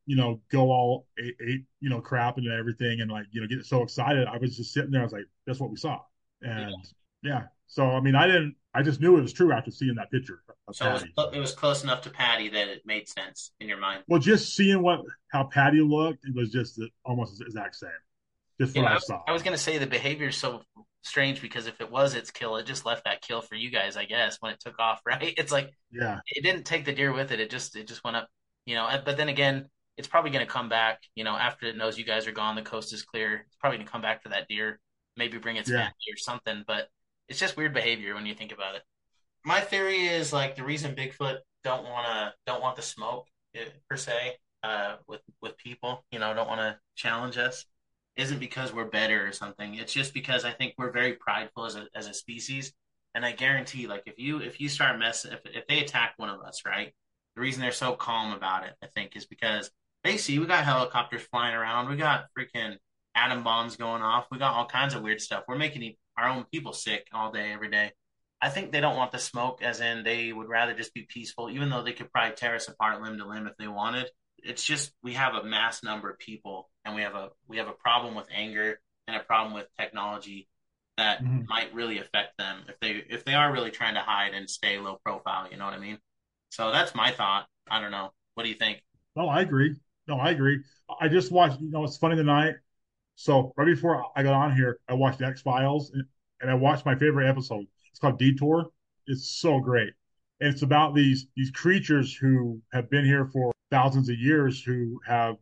go all crap and everything and get so excited. I was just sitting there. I was like, that's what we saw. And yeah. So I mean, I just knew it was true after seeing that picture. So it was close enough to Patty that it made sense in your mind. Well, just seeing how Patty looked, it was just almost the exact same. Just what I saw. I was going to say the behavior is so strange because if it was its kill, it just left that kill for you guys, I guess, when it took off, right? It's like, it didn't take the deer with it. It just went up, but then again, it's probably going to come back, after it knows you guys are gone, the coast is clear. It's probably going to come back for that deer, maybe bring its family or something, but it's just weird behavior when you think about it. My theory is like the reason Bigfoot don't want the smoke per se, with people, don't want to challenge us, isn't because we're better or something. It's just because I think we're very prideful as a species. And I guarantee, like, if you start messing, if they attack one of us, right? The reason they're so calm about it, I think, is because they see we got helicopters flying around, we got freaking atom bombs going off, we got all kinds of weird stuff. We're making our own people sick all day, every day. I think they don't want the smoke, as in they would rather just be peaceful, even though they could probably tear us apart limb to limb if they wanted. It's just we have a mass number of people, and we have a problem with anger and a problem with technology that Mhm. might really affect them if they are really trying to hide and stay low profile. You know what I mean? So that's my thought. I don't know. What do you think? No, I agree. No, I agree. I just watched, it's funny tonight. So right before I got on here, I watched X-Files and I watched my favorite episode. It's called Detour. It's so great. And it's about these creatures who have been here for thousands of years who have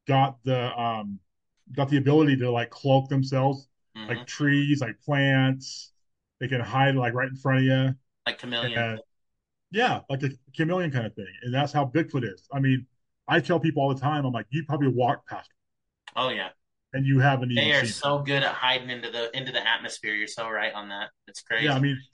got the ability to like cloak themselves Hmm. like trees, like plants. They can hide like right in front of you. Like chameleon. And yeah, like a chameleon kind of thing. And that's how Bigfoot is. I mean, I tell people all the time, I'm like, you probably walked past Oh yeah. and you haven't even They are seen it. so good at hiding into the atmosphere. You're so right on that. It's Yeah, I crazy. mean,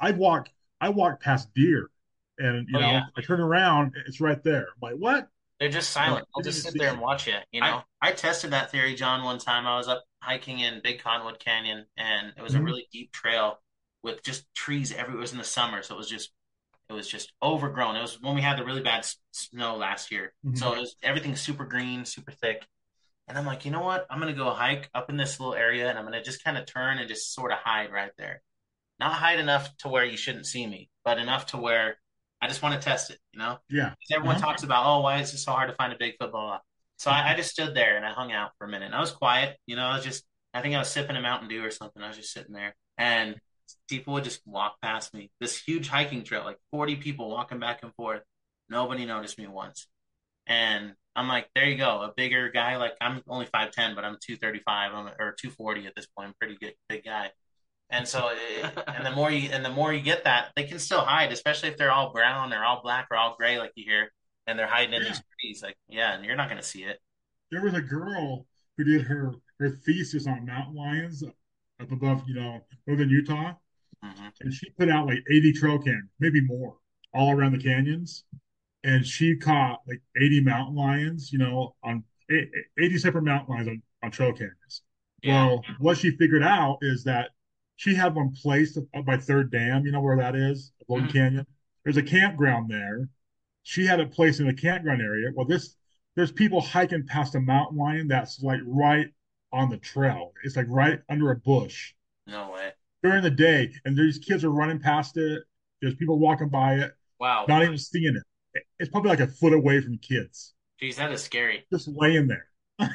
I walk past deer and Oh yeah. I turn around, it's right there. I'm like, what? They're just You know, silent. They'll didn't just even sit see there it. and watch you, you know? I tested that theory, John, one time. I was up hiking in Big Cottonwood Canyon and it was a Mhm. really deep trail with just trees everywhere. It was in the summer, so it was just overgrown. It was when we had the really bad snow last year. Mhm. So it was everything super green, super thick. And I'm like, you know what? I'm gonna go hike up in this little area and I'm gonna just kind of turn and just sort of hide right there. Not hide enough to where you shouldn't see me, but enough to where I just want to test it, you know? Yeah. 'Cause everyone Uh-huh. talks about, oh, why is it so hard to find a Bigfoot, blah, blah, blah. So I just stood there and I hung out for a minute. And I was quiet, you know, I was just, I think I was sipping a Mountain Dew or something. I was just sitting there and people would just walk past me. This huge hiking trail, like 40 people walking back and forth. Nobody noticed me once. And I'm like, there you go, a bigger guy. Like I'm only 5'10", but I'm 235 or 240 at this point. I'm pretty good, big guy. And so, and the more you get that, they can still hide, especially if they're all brown or all black or all gray, like you hear, and they're hiding in Yeah. these trees. Like, yeah, and you're not going to see it. There was a girl who did her thesis on mountain lions up above, northern Utah, Hmm. and she put out like 80 trail cams, maybe more, all around the canyons. And she caught like 80 mountain lions, on 80 separate mountain lions on trail cameras. Yeah. Well, what she figured out is that she had one placed up by Third Dam, you know where that is, Golden Hmm. Canyon. There's a campground there. She had it placed in the campground area. Well, there's people hiking past a mountain lion that's like right on the trail. It's like right under a bush No way. during the day, and these kids are running past it. There's people walking by it, Wow. not even seeing it. It's probably like a foot away from kids, Geez, that is scary. just laying there.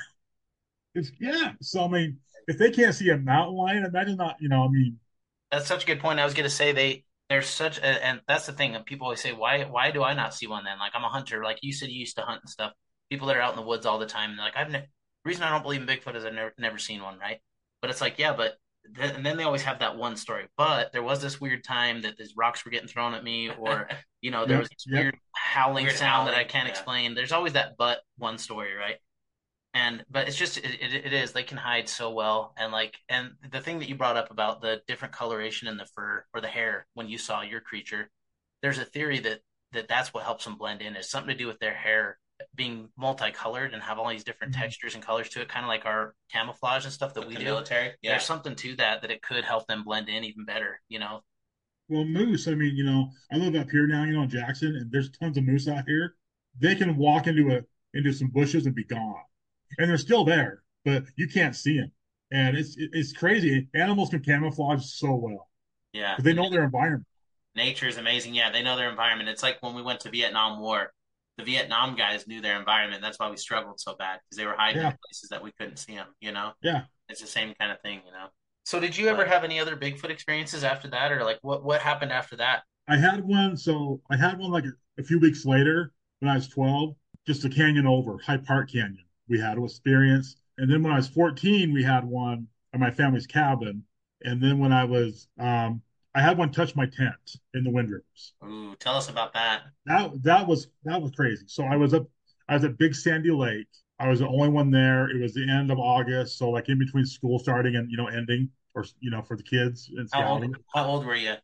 It's yeah. So I mean, if they can't see a mountain lion, imagine not. I mean, That's such a good point. I was going to say there's such and that's the thing. And people always say, why do I not see one then? Like I'm a hunter. Like you said, you used to hunt and stuff. People that are out in the woods all the time. They're like the reason I don't believe in Bigfoot is I've never seen one, right? But it's like yeah, but and then they always have that one story. But there was this weird time that these rocks were getting thrown at me, or there yep, was this yep, weird howling Weird sound that I howling, can't yeah. explain. There's always that but one story, right? And but it's just it is they can hide so well and the thing that you brought up about the different coloration in the fur or the hair when you saw your creature, there's a theory that's what helps them blend in. It's something to do with their hair being multicolored and have all these different mhm, textures and colors to it, kind of like our camouflage and stuff that With we the do. military, yeah. There's something to that it could help them blend in even better, you know. well, moose. I mean, I live up here now, in Jackson, and there's tons of moose out here. They can walk into some bushes and be gone, and they're still there, but you can't see them. And it's crazy. Animals can camouflage so well Yeah, because they know their environment. nature is amazing. Yeah, they know their environment. It's like when we went to Vietnam War, the Vietnam guys knew their environment. That's why we struggled so bad because they were hiding in Yeah, places that we couldn't see them. You know, yeah. it's the same kind of thing. You know. So, did you ever have any other Bigfoot experiences after that, or like what happened after that? I had one. So I had one like a few weeks later when I was 12, just a canyon over, High Park Canyon. We had an experience. And then when I was 14, we had one at my family's cabin. And then I had one touch my tent in the Windriggers. Ooh, tell us about that. That was crazy. So I was at Big Sandy Lake. I was the only one there. It was the end of August, so like in between school starting and ending, or for the kids and How old scouting. how old were you?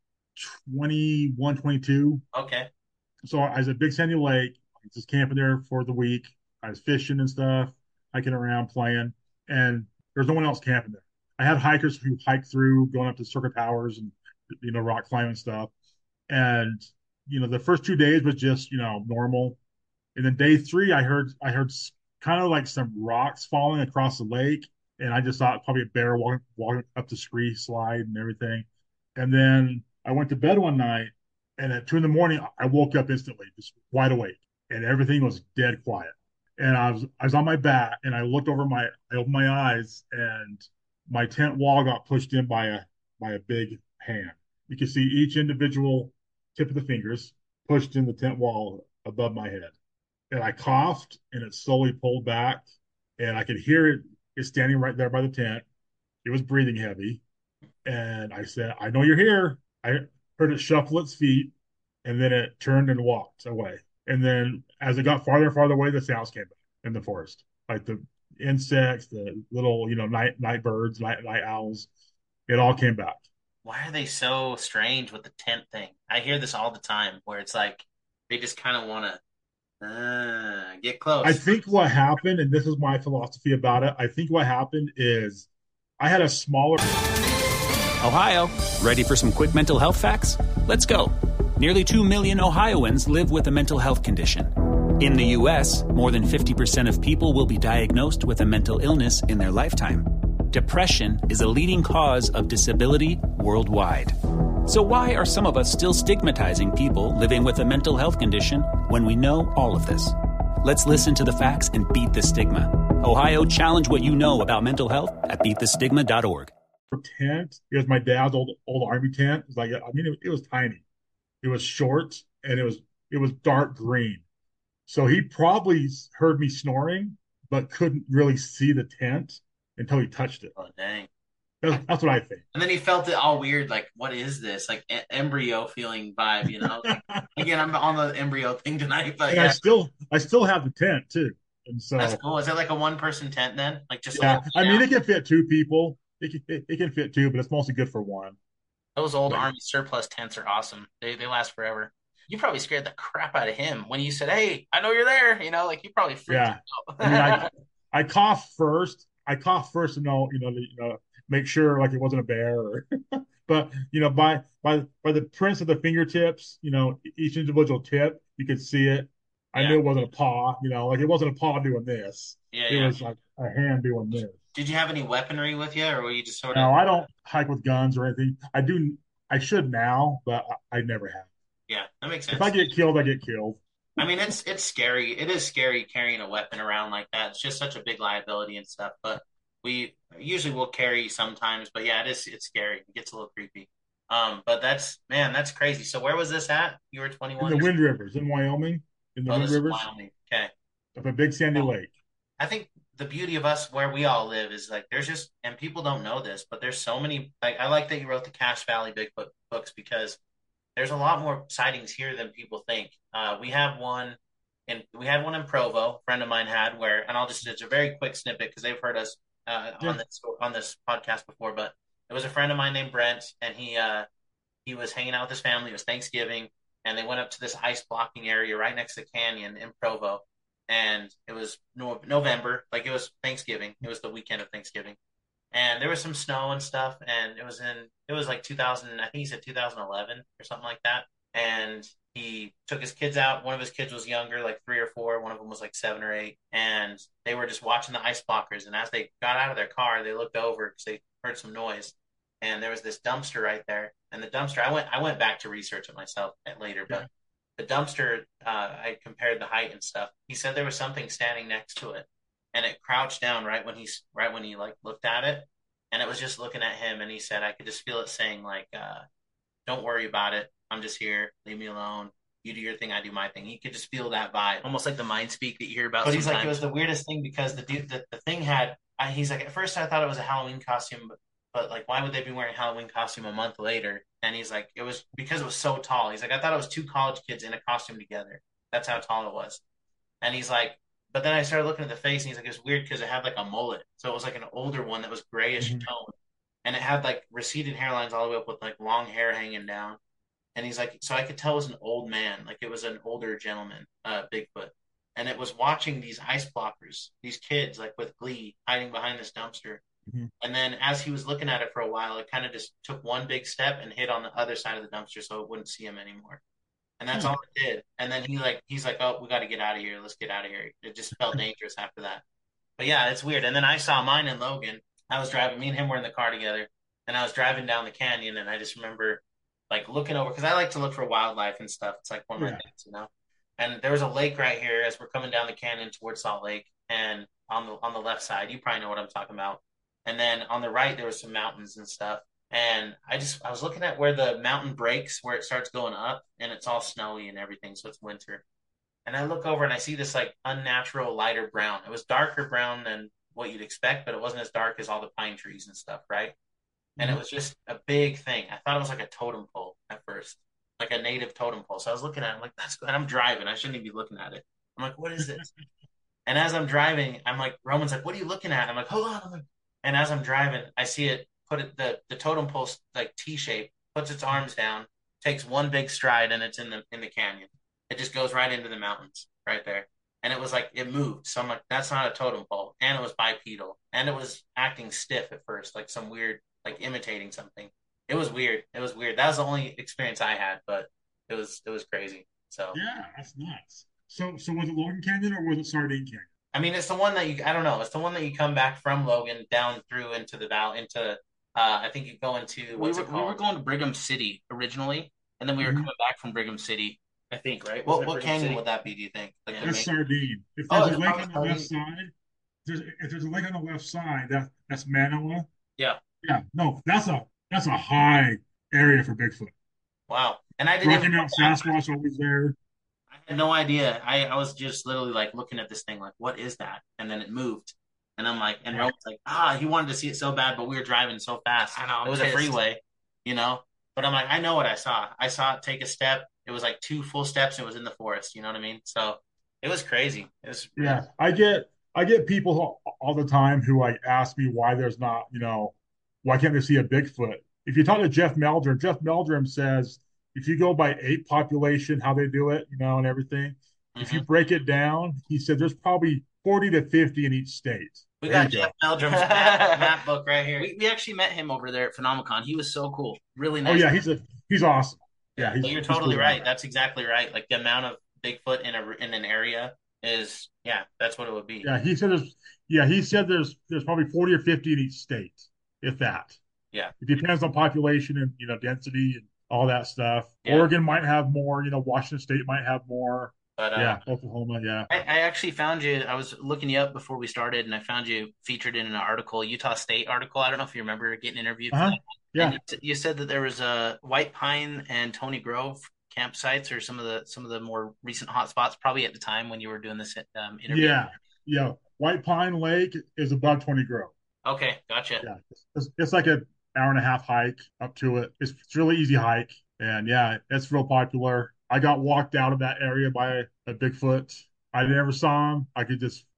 21, 22. Okay. So I was at Big Sandy Lake. I was just camping there for the week. I was fishing and stuff, hiking around, playing, and there's no one else camping there. I had hikers who hiked through, going up to Circuit Towers and rock climbing stuff. And the first 2 days was just normal. And then day three, I heard kind of like some rocks falling across the lake, and I just thought probably a bear walking up the scree slide and everything. And then I went to bed one night, and at 2 in the morning, I woke up instantly, just wide awake, and everything was dead quiet. And I was on my back, and I opened my eyes, and my tent wall got pushed in by a big hand. You could see each individual tip of the fingers pushed in the tent wall above my head. And I coughed, and it slowly pulled back, and I could hear it. It's standing right there by the tent. It was breathing heavy, and I said, "I know you're here." I heard it shuffle its feet, and then it turned and walked away. And then as it got farther and farther away, the sounds came back in the forest, like the insects, the little, night birds, night owls. It all came back. Why are they so strange with the tent thing? I hear this all the time where it's like they just kind of want to get close. I think what happened, and this is my philosophy about it, I think what happened is I had a smaller. Ohio, ready for some quick mental health facts? Let's go. Nearly 2 million Ohioans live with a mental health condition. In the U.S., more than 50% of people will be diagnosed with a mental illness in their lifetime. Depression is a leading cause of disability worldwide. So why are some of us still stigmatizing people living with a mental health condition when we know all of this? Let's listen to the facts and beat the stigma. Ohio, challenge what you know about mental health at beatthestigma.org. Tent. It was my dad's old army tent. It was like, it was tiny. It was short, and it was dark green. So he probably heard me snoring, but couldn't really see the tent until he touched it. Oh, dang. That's what I think. And then he felt it all weird, like, what is this? Like embryo feeling vibe, Like, again, I'm on the embryo thing tonight, but and yeah. I still have the tent too. And so that's cool. Is it like a 1-person tent then? Like just yeah. It can fit 2 people. It can fit 2, but it's mostly good for 1. Those old Army surplus tents are awesome. They last forever. You probably scared the crap out of him when you said, "Hey, I know you're there." Like you probably freaked out. I coughed first. To know, make sure like it wasn't a bear but by the prints of the fingertips, each individual tip, you could see it. I knew it wasn't a paw, like it wasn't a paw doing this. It was like a hand doing this. Did you have any weaponry with you, or were you just sort of? No, I don't hike with guns or anything. I should now, but I never have. Yeah, that makes sense. If I get killed, I get killed. I mean, it's scary. It is scary carrying a weapon around like that. It's just such a big liability and stuff. But we usually will carry sometimes. But yeah, it's scary. It gets a little creepy. But that's crazy. So where was this at? You were 21. In the Wind Rivers in Wyoming. In the Wind Rivers. Wyoming. Okay. Up a big sandy lake. I think the beauty of us where we all live is like there's just, and people don't know this, but there's so many. Like I like that you wrote the Cache Valley Bigfoot books because there's a lot more sightings here than people think. We had one in Provo. A friend of mine had and it's a very quick snippet because they've heard us on this podcast before. But it was a friend of mine named Brent, and he was hanging out with his family. It was Thanksgiving, and they went up to this ice blocking area right next to the canyon in Provo. And it was November, like it was Thanksgiving. It was the weekend of Thanksgiving. And there was some snow and stuff, and it was like 2000, I think he said 2011 or something like that. And he took his kids out. One of his kids was younger, like 3 or 4. One of them was like 7 or 8. And they were just watching the ice blockers. And as they got out of their car, they looked over because they heard some noise. And there was this dumpster right there. And the dumpster, I went back to research it myself later, but the dumpster, I compared the height and stuff. He said there was something standing next to it. And it crouched down right when he like looked at it, and it was just looking at him. And he said, I could just feel it saying like, "Don't worry about it. I'm just here. Leave me alone. You do your thing. I do my thing." He could just feel that vibe, almost like the mind speak that you hear about. But he's like, it was the weirdest thing because the dude, the thing had. He's like, at first I thought it was a Halloween costume, but like, why would they be wearing a Halloween costume a month later? And he's like, it was because it was so tall. He's like, I thought it was 2 college kids in a costume together. That's how tall it was. And he's like. But then I started looking at the face, and he's like, it was weird because it had like a mullet. So it was like an older one that was grayish tone. And it had like receded hairlines all the way up with like long hair hanging down. And he's like, so I could tell it was an old man. Like it was an older gentleman, Bigfoot. And it was watching these ice blockers, these kids like with glee hiding behind this dumpster. Mm-hmm. And then as he was looking at it for a while, it kind of just took one big step and hit on the other side of the dumpster so it wouldn't see him anymore. And that's all it did. And then he's like, oh, we got to get out of here. Let's get out of here. It just felt dangerous after that. But yeah, it's weird. And then I saw mine in Logan. I was driving. Me and him were in the car together. And I was driving down the canyon, and I just remember like looking over because I like to look for wildlife and stuff. It's like one of my things, you know. And there was a lake right here as we're coming down the canyon towards Salt Lake, and on the left side, you probably know what I'm talking about. And then on the right, there was some mountains and stuff. And I was looking at where the mountain breaks, where it starts going up, and it's all snowy and everything, so it's winter. And I look over and I see this like unnatural lighter brown. It was darker brown than what you'd expect, but it wasn't as dark as all the pine trees and stuff, right? And it was just a big thing. I thought it was like a totem pole at first, like a native totem pole. So I was looking at it, I'm like, that's good. And I'm driving. I shouldn't even be looking at it. I'm like, what is this? And as I'm driving, I'm like, Roman's like, what are you looking at? I'm like, hold on. And as I'm driving, I see it put it the totem pole like T shape, puts its arms down, takes one big stride, and it's in the canyon. It just goes right into the mountains right there. And it was like it moved. So I'm like, that's not a totem pole. And it was bipedal. And it was acting stiff at first, like some weird, like imitating something. It was weird. It was weird. That was the only experience I had, but it was crazy. So yeah, that's nuts. So was it Logan Canyon or was it Sardine Canyon? I mean, it's the one that I don't know. It's the one that you come back from Logan down through into the valley, I think you go into, we were going to Brigham City originally, and then we were coming back from Brigham City, I think, right? What canyon would that be, do you think? Like that's Sardine. If there's a lake on the left side, if there's a lake on the left side, that's Manoa. Yeah. Yeah. No, that's a high area for Bigfoot. Wow. And I didn't Rocky Mountain Sasquatch always there. I had no idea. I was just literally like looking at this thing like, what is that? And then it moved. And I'm like, and Roman's like, he wanted to see it so bad, but we were driving so fast. I know. It was a freeway, you know? But I'm like, I know what I saw. I saw it take a step. It was like 2 full steps. And it was in the forest. You know what I mean? So it was crazy. It was yeah. I get people all the time who like ask me why there's not, why can't they see a Bigfoot? If you talk to Jeff Meldrum says if you go by ape population, how they do it, and everything. If you break it down, he said there's probably 40 to 50 in each state. We got Jeff Meldrum's map book right here. We actually met him over there at Phenomicon. He was so cool. Really nice. Oh, yeah, he's awesome. Yeah, you're totally right. That's exactly right. Like the amount of Bigfoot in an area is, that's what it would be. Yeah, he said there's probably 40 or 50 in each state, if that. Yeah. It depends on population and, density and all that stuff. Yeah. Oregon might have more, Washington State might have more. But Oklahoma, yeah. I actually found you. I was looking you up before we started, and I found you featured in an article, Utah State article. I don't know if you remember getting interviewed. Yeah. And you said that there was a White Pine and Tony Grove campsites, or some of the more recent hotspots, probably at the time when you were doing this interview. Yeah. White Pine Lake is above Tony Grove. Okay, gotcha. Yeah, it's like an hour-and-a-half hike up to it. It's really easy hike, and it's real popular. I got walked out of that area by a Bigfoot. I never saw him. I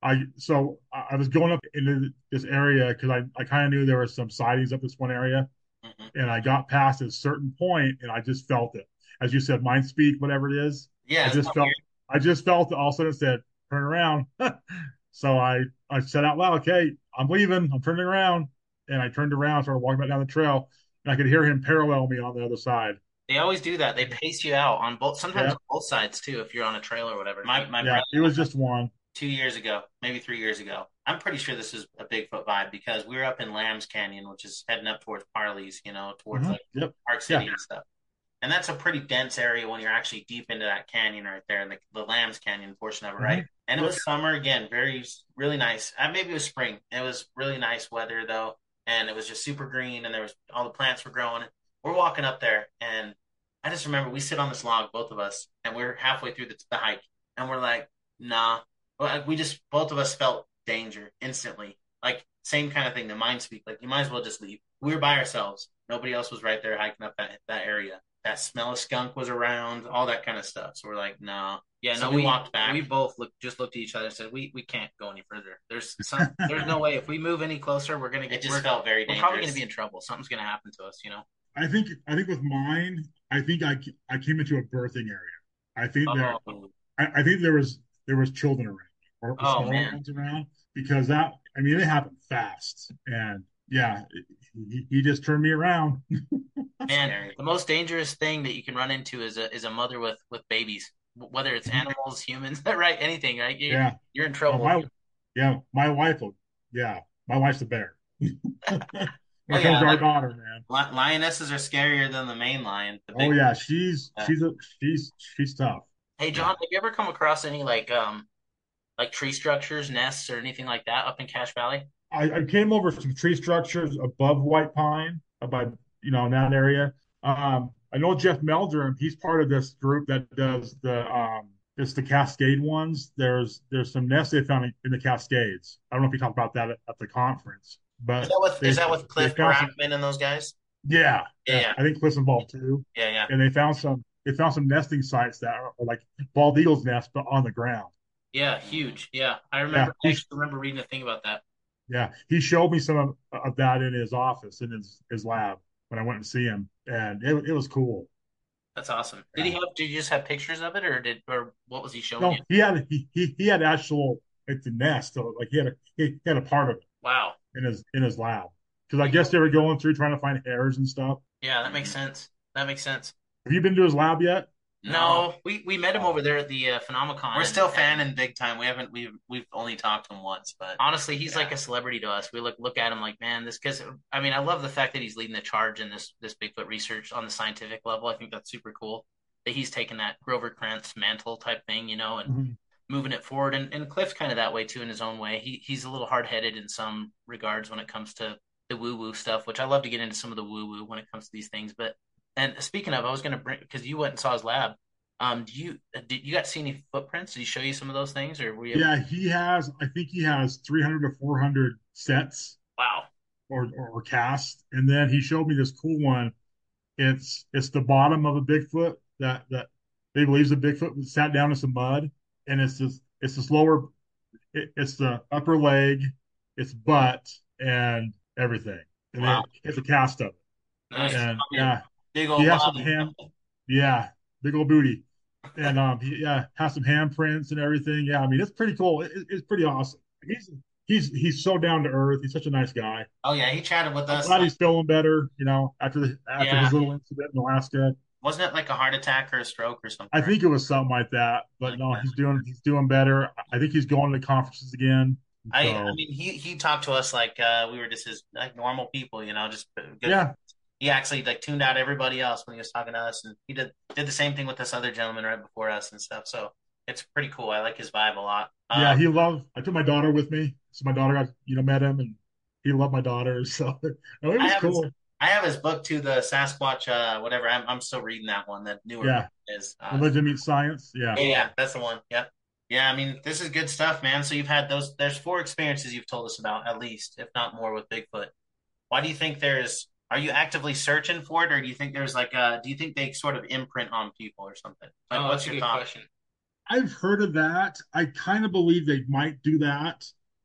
was going up into this area because I kind of knew there were some sightings up this one area, and I got past a certain point, and I just felt it. As you said, mind speak, whatever it is. Yeah, I just felt it. All of a sudden, it said, "Turn around." So I said out loud, "Okay, I'm leaving. I'm turning around," and I turned around, started walking back down the trail, and I could hear him parallel me on the other side. They always do that. They pace you out on sometimes on both sides too, if you're on a trail or whatever. My brother, it was just one. 2 years ago, maybe 3 years ago. I'm pretty sure this is a Bigfoot vibe because we were up in Lambs Canyon, which is heading up towards Parley's, towards Park City and stuff. And that's a pretty dense area when you're actually deep into that canyon right there, in the Lambs Canyon portion of it, right? And it was summer again, really nice. Maybe it was spring. It was really nice weather though, and it was just super green, and there was all the plants were growing. We're walking up there, and I just remember we sit on this log, both of us, and we're halfway through the hike, and we're like, nah. Well, both of us felt danger instantly. Like, same kind of thing, the mind speak. Like, you might as well just leave. We were by ourselves. Nobody else was right there hiking up that area. That smell of skunk was around, all that kind of stuff. So we're like, no. Yeah, so we walked back. We both looked at each other and said, we can't go any further. There's no way. If we move any closer, we're going to get, felt very dangerous. We're probably going to be in trouble. Something's going to happen to us, I think with mine, I came into a birthing area. I think I think there was children around or small ones around, because it happened fast, and he just turned me around. Man, the most dangerous thing that you can run into is a mother with babies, whether it's animals, humans, right? Anything, right? You're in trouble. My wife's a bear. Here comes our daughter, man. Lionesses are scarier than the main lion. Oh yeah, she's tough. Hey John, have you ever come across any like tree structures, nests, or anything like that up in Cache Valley? I came over some tree structures above White Pine, about in that area. I know Jeff Meldrum. He's part of this group that does it's the Cascade ones. There's some nests they found in the Cascades. I don't know if you talked about that at the conference, but is that with Cliff Brackman and those guys? Yeah. I think Cliff's involved too. Yeah. And they found some nesting sites that are like bald eagle's nests, but on the ground. Yeah, huge. Yeah, I remember. I remember reading a thing about that. Yeah, he showed me some of that in his office, in his lab, when I went to see him, and it was cool. That's awesome. Did you just have pictures of it, or what was he showing you? No, he had actual, like, the nest. So, like, he had a part of it. Wow. In his lab, because I guess they were going through trying to find hairs and stuff. Yeah, that makes sense. Have you been to his lab yet? No, we met him over there at the Phenomicon. We're still fanning big time. We've only talked to him once, but honestly, he's like a celebrity to us. We look at him like, man, because I love the fact that he's leading the charge in this Bigfoot research on the scientific level. I think that's super cool that he's taken that Grover Krantz mantle type thing, and moving it forward. And Cliff's kind of that way too in his own way. He's a little hard headed in some regards when it comes to the woo woo stuff, which I love to get into some of the woo woo when it comes to these things, but. And speaking of, I was going to bring, because you went and saw his lab. Did you got to see any footprints? Did he show you some of those things, or were you? Yeah, he has. I think he has 300 to 400 sets. Wow. Or casts, and then he showed me this cool one. It's the bottom of a Bigfoot that they believe is a Bigfoot sat down in some mud, and it's this lower. It's the upper leg, its butt, and everything. And wow. It's a cast of it. Nice. And yeah. Big old body. Big old booty, and has some handprints and everything. Yeah, I mean, it's pretty cool. It's pretty awesome. He's so down to earth. He's such a nice guy. Oh yeah, he chatted with us. I'm glad he's feeling better. After his little incident in Alaska. Wasn't it like a heart attack or a stroke or something? I think it was something like that. But no, he's doing better. I think he's going to conferences again. So. I mean, he talked to us like we were just his normal people. Just good. Yeah. He actually tuned out everybody else when he was talking to us, and he did the same thing with this other gentleman right before us and stuff. So it's pretty cool. I like his vibe a lot. Yeah, I took my daughter with me, so my daughter got met him, and he loved my daughter. So it was cool. I have his book too, the Sasquatch, whatever. I'm still reading that one. That newer book is Religion Meets Science. Yeah, that's the one. Yep. Yeah, I mean, this is good stuff, man. So you've had those. There's 4 experiences you've told us about, at least, if not more, with Bigfoot. Why do you think Are you actively searching for it, or do you think there's do you think they sort of imprint on people or something? What's your thought? Question. I've heard of that. I kind of believe they might do that.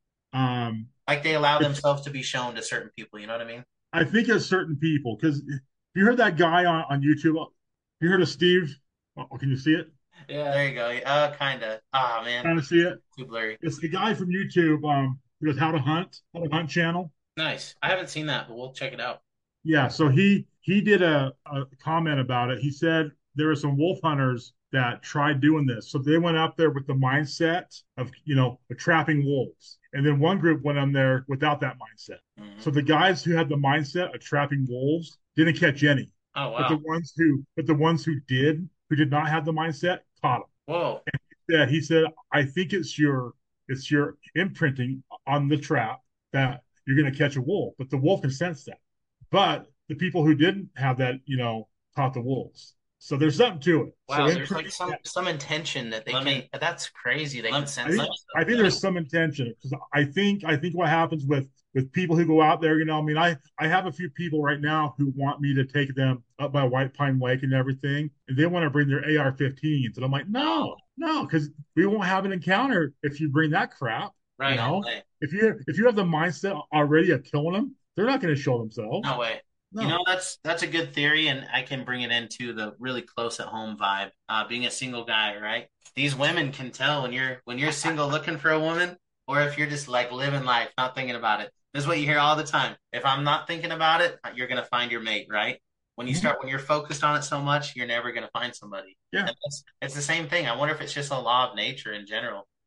They allow themselves to be shown to certain people. You know what I mean? I think it's certain people, because you heard that guy on YouTube. You heard of Steve? Oh, can you see it? Yeah, there you go. Kind of. Oh man, trying to see it. Too blurry. It's the guy from YouTube. Who does How to Hunt channel. Nice. I haven't seen that, but we'll check it out. Yeah, so he did a comment about it. He said there were some wolf hunters that tried doing this. So they went up there with the mindset of, trapping wolves. And then one group went on there without that mindset. Mm-hmm. So the guys who had the mindset of trapping wolves didn't catch any. Oh, wow. But the ones who did not have the mindset, caught them. Whoa. And he said, I think it's your imprinting on the trap that you're going to catch a wolf, but the wolf can sense that. But the people who didn't have that, caught the wolves. So there's something to it. Wow, so there's like some intention that they can. That's crazy. They can sense that. I think there's some intention, because I think what happens with people who go out there, I have a few people right now who want me to take them up by White Pine Lake and everything, and they want to bring their AR-15s, and I'm like, no, because we won't have an encounter if you bring that crap. Right. If you have the mindset already of killing them, they're not going to show themselves. No way. No. That's a good theory, and I can bring it into the really close at home vibe. Being a single guy, right? These women can tell when you're single looking for a woman, or if you're just living life, not thinking about it. This is what you hear all the time. If I'm not thinking about it, you're gonna find your mate, right? When you're focused on it so much, you're never gonna find somebody. Yeah. And it's the same thing. I wonder if it's just a law of nature in general.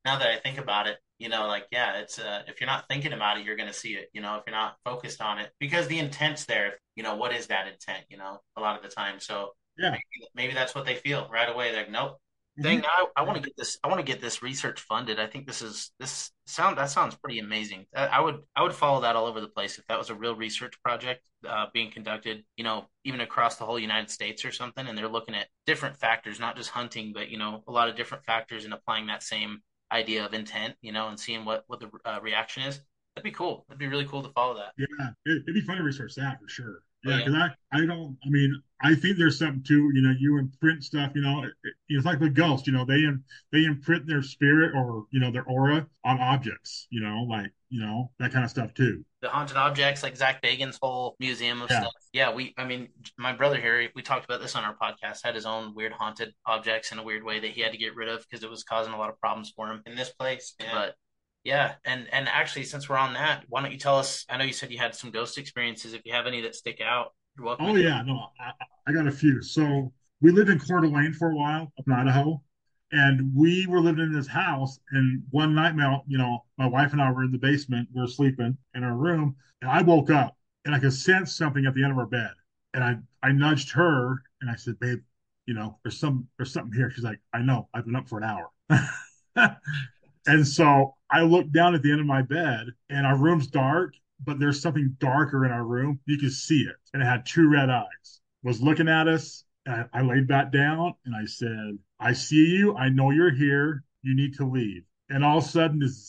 Now that I think about it, like, yeah, it's if you're not thinking about it, you're going to see it, if you're not focused on it, because the intent's there. What is that intent, a lot of the time. So Yeah. maybe that's what they feel right away. They're like, nope. Mhm. Dang, I want to get this. I want to get this research funded. I think that sounds pretty amazing. I would follow that all over the place if that was a real research project being conducted. Even across the whole United States or something, and they're looking at different factors, not just hunting, but a lot of different factors, and applying that same idea of intent. And seeing what the reaction is. That'd be cool. That'd be really cool to follow that. Yeah, it'd be fun to research that for sure. Oh, Yeah, yeah. because I mean, I think there's something to, you imprint stuff, it's like the ghost, they imprint their spirit or, their aura on objects, like, that kind of stuff too. The haunted objects, like Zach Bagans' whole museum of Yeah. stuff. Yeah, I mean, my brother here, we talked about this on our podcast, had his own weird haunted objects in a weird way that he had to get rid of because it was causing a lot of problems for him in this place. Yeah. But yeah, and actually, since we're on that, why don't you tell us? I know you said you had some ghost experiences. If you have any that stick out, you're welcome. Oh yeah, no, I got a few. So we lived in Coeur d'Alene for a while up in Idaho, and we were living in this house. And one night, my wife and I were in the basement. We were sleeping in our room, and I woke up and I could sense something at the end of our bed. And I nudged her and I said, "Babe, there's something here." She's like, "I know. I've been up for an hour." And so I looked down at the end of my bed, and our room's dark, but there's something darker in our room. You could see it, and it had two red eyes. Was looking at us. And I laid back down, and I said, "I see you. I know you're here. You need to leave." And all of a sudden, this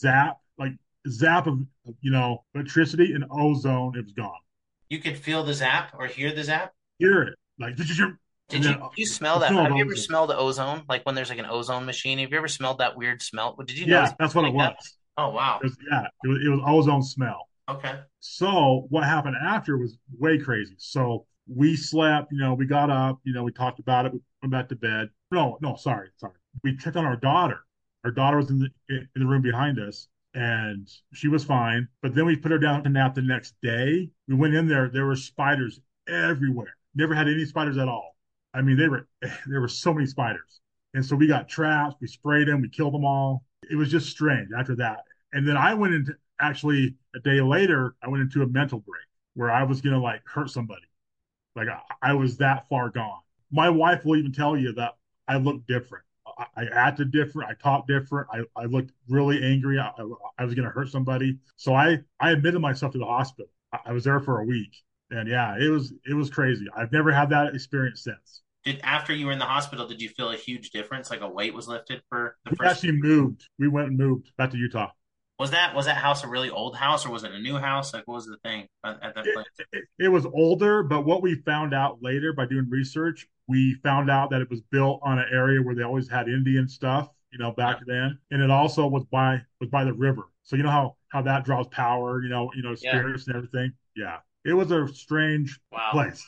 zap of electricity and ozone. It was gone. You could feel the zap or hear the zap. Hear it like. Did you smell that? Have you ever smelled the ozone? Like when there's like an ozone machine? Have you ever smelled that weird smell? Did you know? Yeah, that's what it was. Oh, wow. It was ozone smell. Okay. So what happened after was way crazy. So we slept, we got up, we talked about it, we went back to bed. No, sorry. We checked on our daughter. Our daughter was in the room behind us, and she was fine. But then we put her down to nap the next day. We went in there were spiders everywhere. Never had any spiders at all. I mean, there were so many spiders. And so we got traps, we sprayed them, we killed them all. It was just strange after that. And then I went into actually a day later, I went into a mental break where I was gonna like hurt somebody. Like I was that far gone. My wife will even tell you that I looked different. I acted different. I talked different. I looked really angry. I was gonna hurt somebody. So I admitted myself to the hospital. I was there for a week, and yeah, it was crazy. I've never had that experience since. After you were in the hospital, did you feel a huge difference? Like a weight was lifted for the We first? actually moved. We went and moved back to Utah. Was that house a really old house or was it a new house? Like what was the thing at that place? It was older, but what we found out later by doing research, we found out that it was built on an area where they always had Indian stuff, back then, and it also was by the river. So you know how that draws power, spirits and everything. Yeah, it was a strange Wow. place.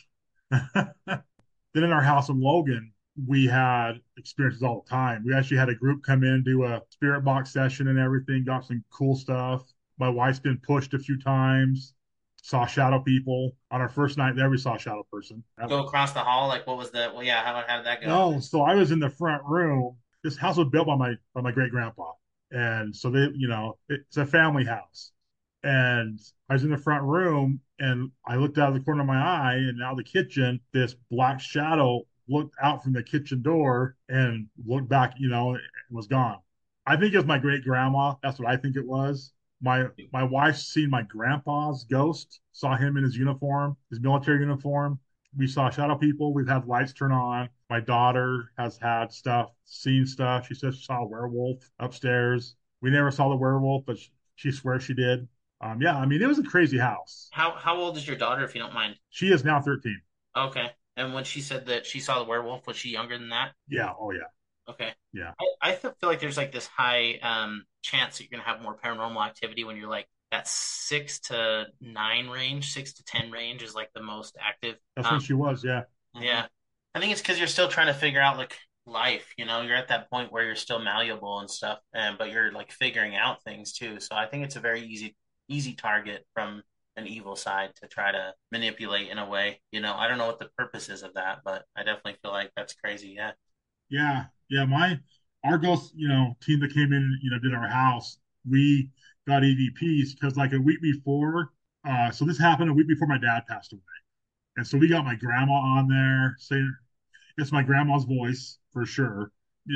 Then in our house in Logan, we had experiences all the time. We actually had a group come in, do a spirit box session and everything, got some cool stuff. My wife's been pushed a few times, saw shadow people. On our first night there, we saw a shadow person. Go across the hall. Like what was the? Well, yeah. How did that go? No, so I was in the front room. This house was built by my great grandpa, and so it's a family house. And I was in the front room, and I looked out of the corner of my eye, and out of the kitchen, this black shadow looked out from the kitchen door and looked back, and was gone. I think it was my great grandma. That's what I think it was. My wife's seen my grandpa's ghost, saw him in his uniform, his military uniform. We saw shadow people. We've had lights turn on. My daughter has had stuff, seen stuff. She says she saw a werewolf upstairs. We never saw the werewolf, but she swears she did. Yeah, I mean, it was a crazy house. How old is your daughter, if you don't mind? She is now 13. Okay. And when she said that she saw the werewolf, was she younger than that? Yeah. Oh, yeah. Okay. Yeah. I feel like there's like this high chance that you're gonna have more paranormal activity when you're like that 6 to 9 range, 6 to 10 range is like the most active. That's when she was. Yeah. Yeah. I think it's because you're still trying to figure out like life. You're at that point where you're still malleable and stuff, but you're like figuring out things too. So I think it's a very easy target from an evil side to try to manipulate in a way. I don't know what the purpose is of that, but I definitely feel like that's crazy. Yeah. Yeah. Yeah. our ghost, team that came in, did our house, we got EVPs because like a week before, so this happened a week before my dad passed away. And so we got my grandma on there saying it's my grandma's voice for sure.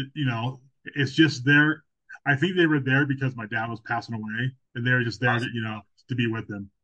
It's just there. I think they were there because my dad was passing away, and they were just there to be with them.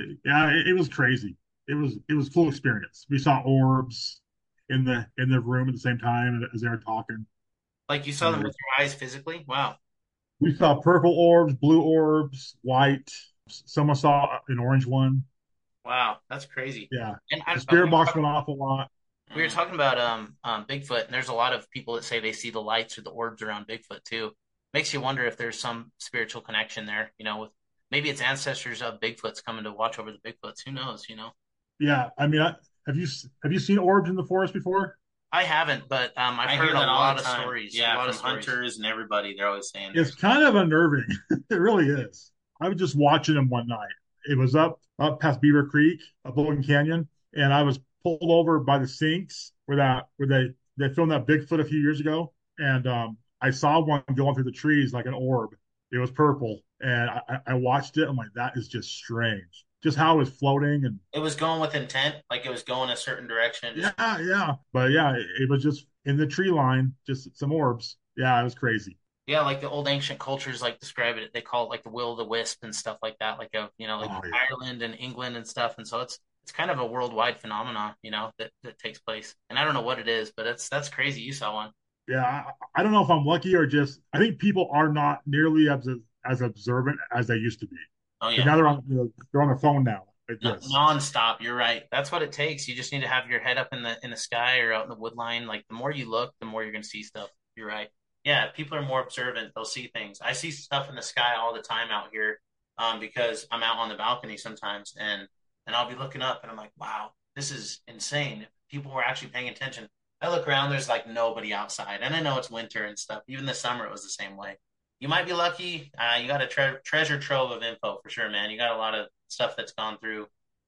It was crazy. It was a cool experience. We saw orbs in the room at the same time as they were talking. Like you saw them with your eyes physically? Wow. We saw purple orbs, blue orbs, white. Someone saw an orange one. Wow, that's crazy. Yeah. And the spirit box went off a lot. We were talking about Bigfoot, and there's a lot of people that say they see the lights or the orbs around Bigfoot too. Makes you wonder if there's some spiritual connection there, with maybe it's ancestors of Bigfoots coming to watch over the Bigfoots. Who knows, Yeah, I mean, have you seen orbs in the forest before? I haven't, but I've heard a lot of stories. Yeah, a lot from of stories. hunters and everybody. They're always saying it's kind of unnerving. It really is. I was just watching them one night. It was up past Beaver Creek, up Logan Canyon, and I was pulled over by the sinks where they filmed that Bigfoot a few years ago, and I saw one going through the trees like an orb. It was purple, and I watched it. I'm like, that is just strange. Just how it was floating, and it was going with intent, like it was going a certain direction. Yeah. But yeah, it was just in the tree line, just some orbs. Yeah, it was crazy. Yeah, like the old ancient cultures like describe it. They call it like the will o' the wisp and stuff like that, like Ireland and England and stuff. And so it's kind of a worldwide phenomenon, that takes place. And I don't know what it is, but that's crazy. You saw one. Yeah, I don't know if I'm lucky or just I think people are not nearly as observant as they used to be. Oh yeah. Now they're on their phone now. Nonstop. You're right. That's what it takes. You just need to have your head up in the sky or out in the wood line. Like the more you look, the more you're going to see stuff. You're right. Yeah, people are more observant. They'll see things. I see stuff in the sky all the time out here, because I'm out on the balcony sometimes, and I'll be looking up, and I'm like, wow, this is insane. People were actually paying attention. I look around, there's like nobody outside, and I know it's winter and stuff. Even this summer, it was the same way. You might be lucky. You got a treasure trove of info for sure, man. You got a lot of stuff that's gone through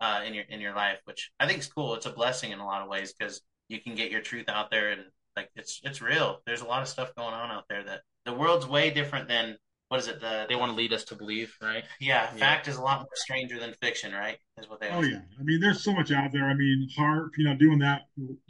in your life, which I think is cool. It's a blessing in a lot of ways because you can get your truth out there, and like it's real. There's a lot of stuff going on out there that the world's way different than what is it? They want to lead us to believe, right? Yeah, fact is a lot more stranger than fiction, right? Is what they. Oh yeah, I mean, there's so much out there. I mean, HAARP, doing that,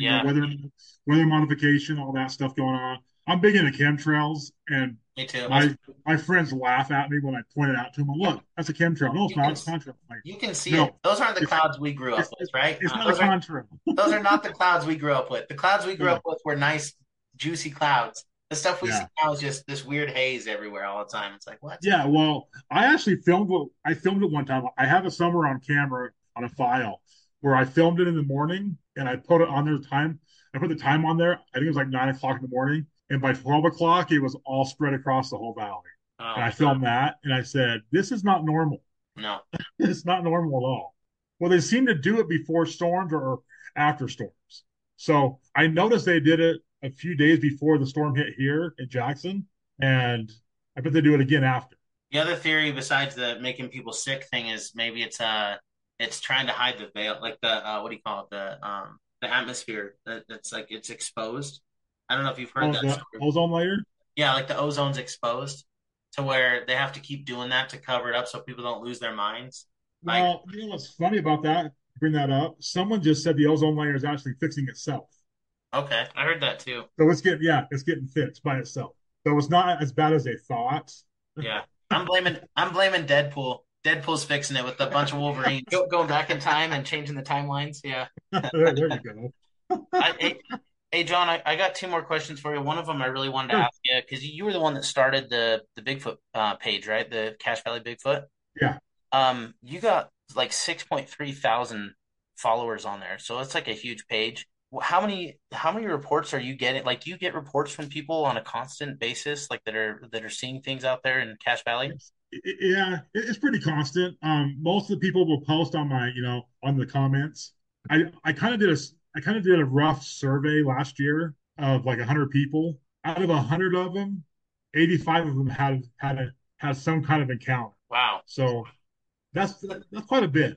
weather modification, all that stuff going on. I'm big into chemtrails, and me too. My friends laugh at me when I point it out to them. Look, that's a chemtrail. No, it's not. It's a contrail. You can see it. Those aren't the clouds we grew up with, right? It's not a contrail. Those are not the clouds we grew up with. The clouds we grew up with were nice, juicy clouds. The stuff we see now is just this weird haze everywhere all the time. It's like, what? Yeah, well, I actually filmed it one time. I have it somewhere on camera on a file where I filmed it in the morning and I put it on there time. I put the time on there. I think it was like 9 o'clock in the morning. And by 12 o'clock, it was all spread across the whole valley. Oh, and I filmed that and I said, this is not normal. No. It's not normal at all. Well, they seem to do it before storms or after storms. So I noticed they did it a few days before the storm hit here in Jackson. And I bet they do it again after. The other theory besides the making people sick thing is maybe it's trying to hide the veil, like the what do you call it? The atmosphere that's like it's exposed. I don't know if you've heard that story. Ozone layer? Yeah, like the ozone's exposed to where they have to keep doing that to cover it up so people don't lose their minds. Well, you know what's funny about that? Bring that up. Someone just said the ozone layer is actually fixing itself. Okay, I heard that too. So it's getting fixed by itself. So it's not as bad as they thought. Yeah, I'm blaming Deadpool. Deadpool's fixing it with a bunch of Wolverines going back in time and changing the timelines. Yeah, there you go. Hey, John, I got two more questions for you. One of them I really wanted to ask you because you were the one that started the Bigfoot page, right? The Cache Valley Bigfoot. Yeah. You got like 6.3 thousand followers on there, so it's like a huge page. How many reports are you getting? Like, do you get reports from people on a constant basis, like that are seeing things out there in Cache Valley? Yeah, it's pretty constant. Most of the people will post on my, on the comments. I kind of did a rough survey last year of like 100 people. Out of 100 of them, 85 of them had some kind of encounter. Wow. So that's quite a bit.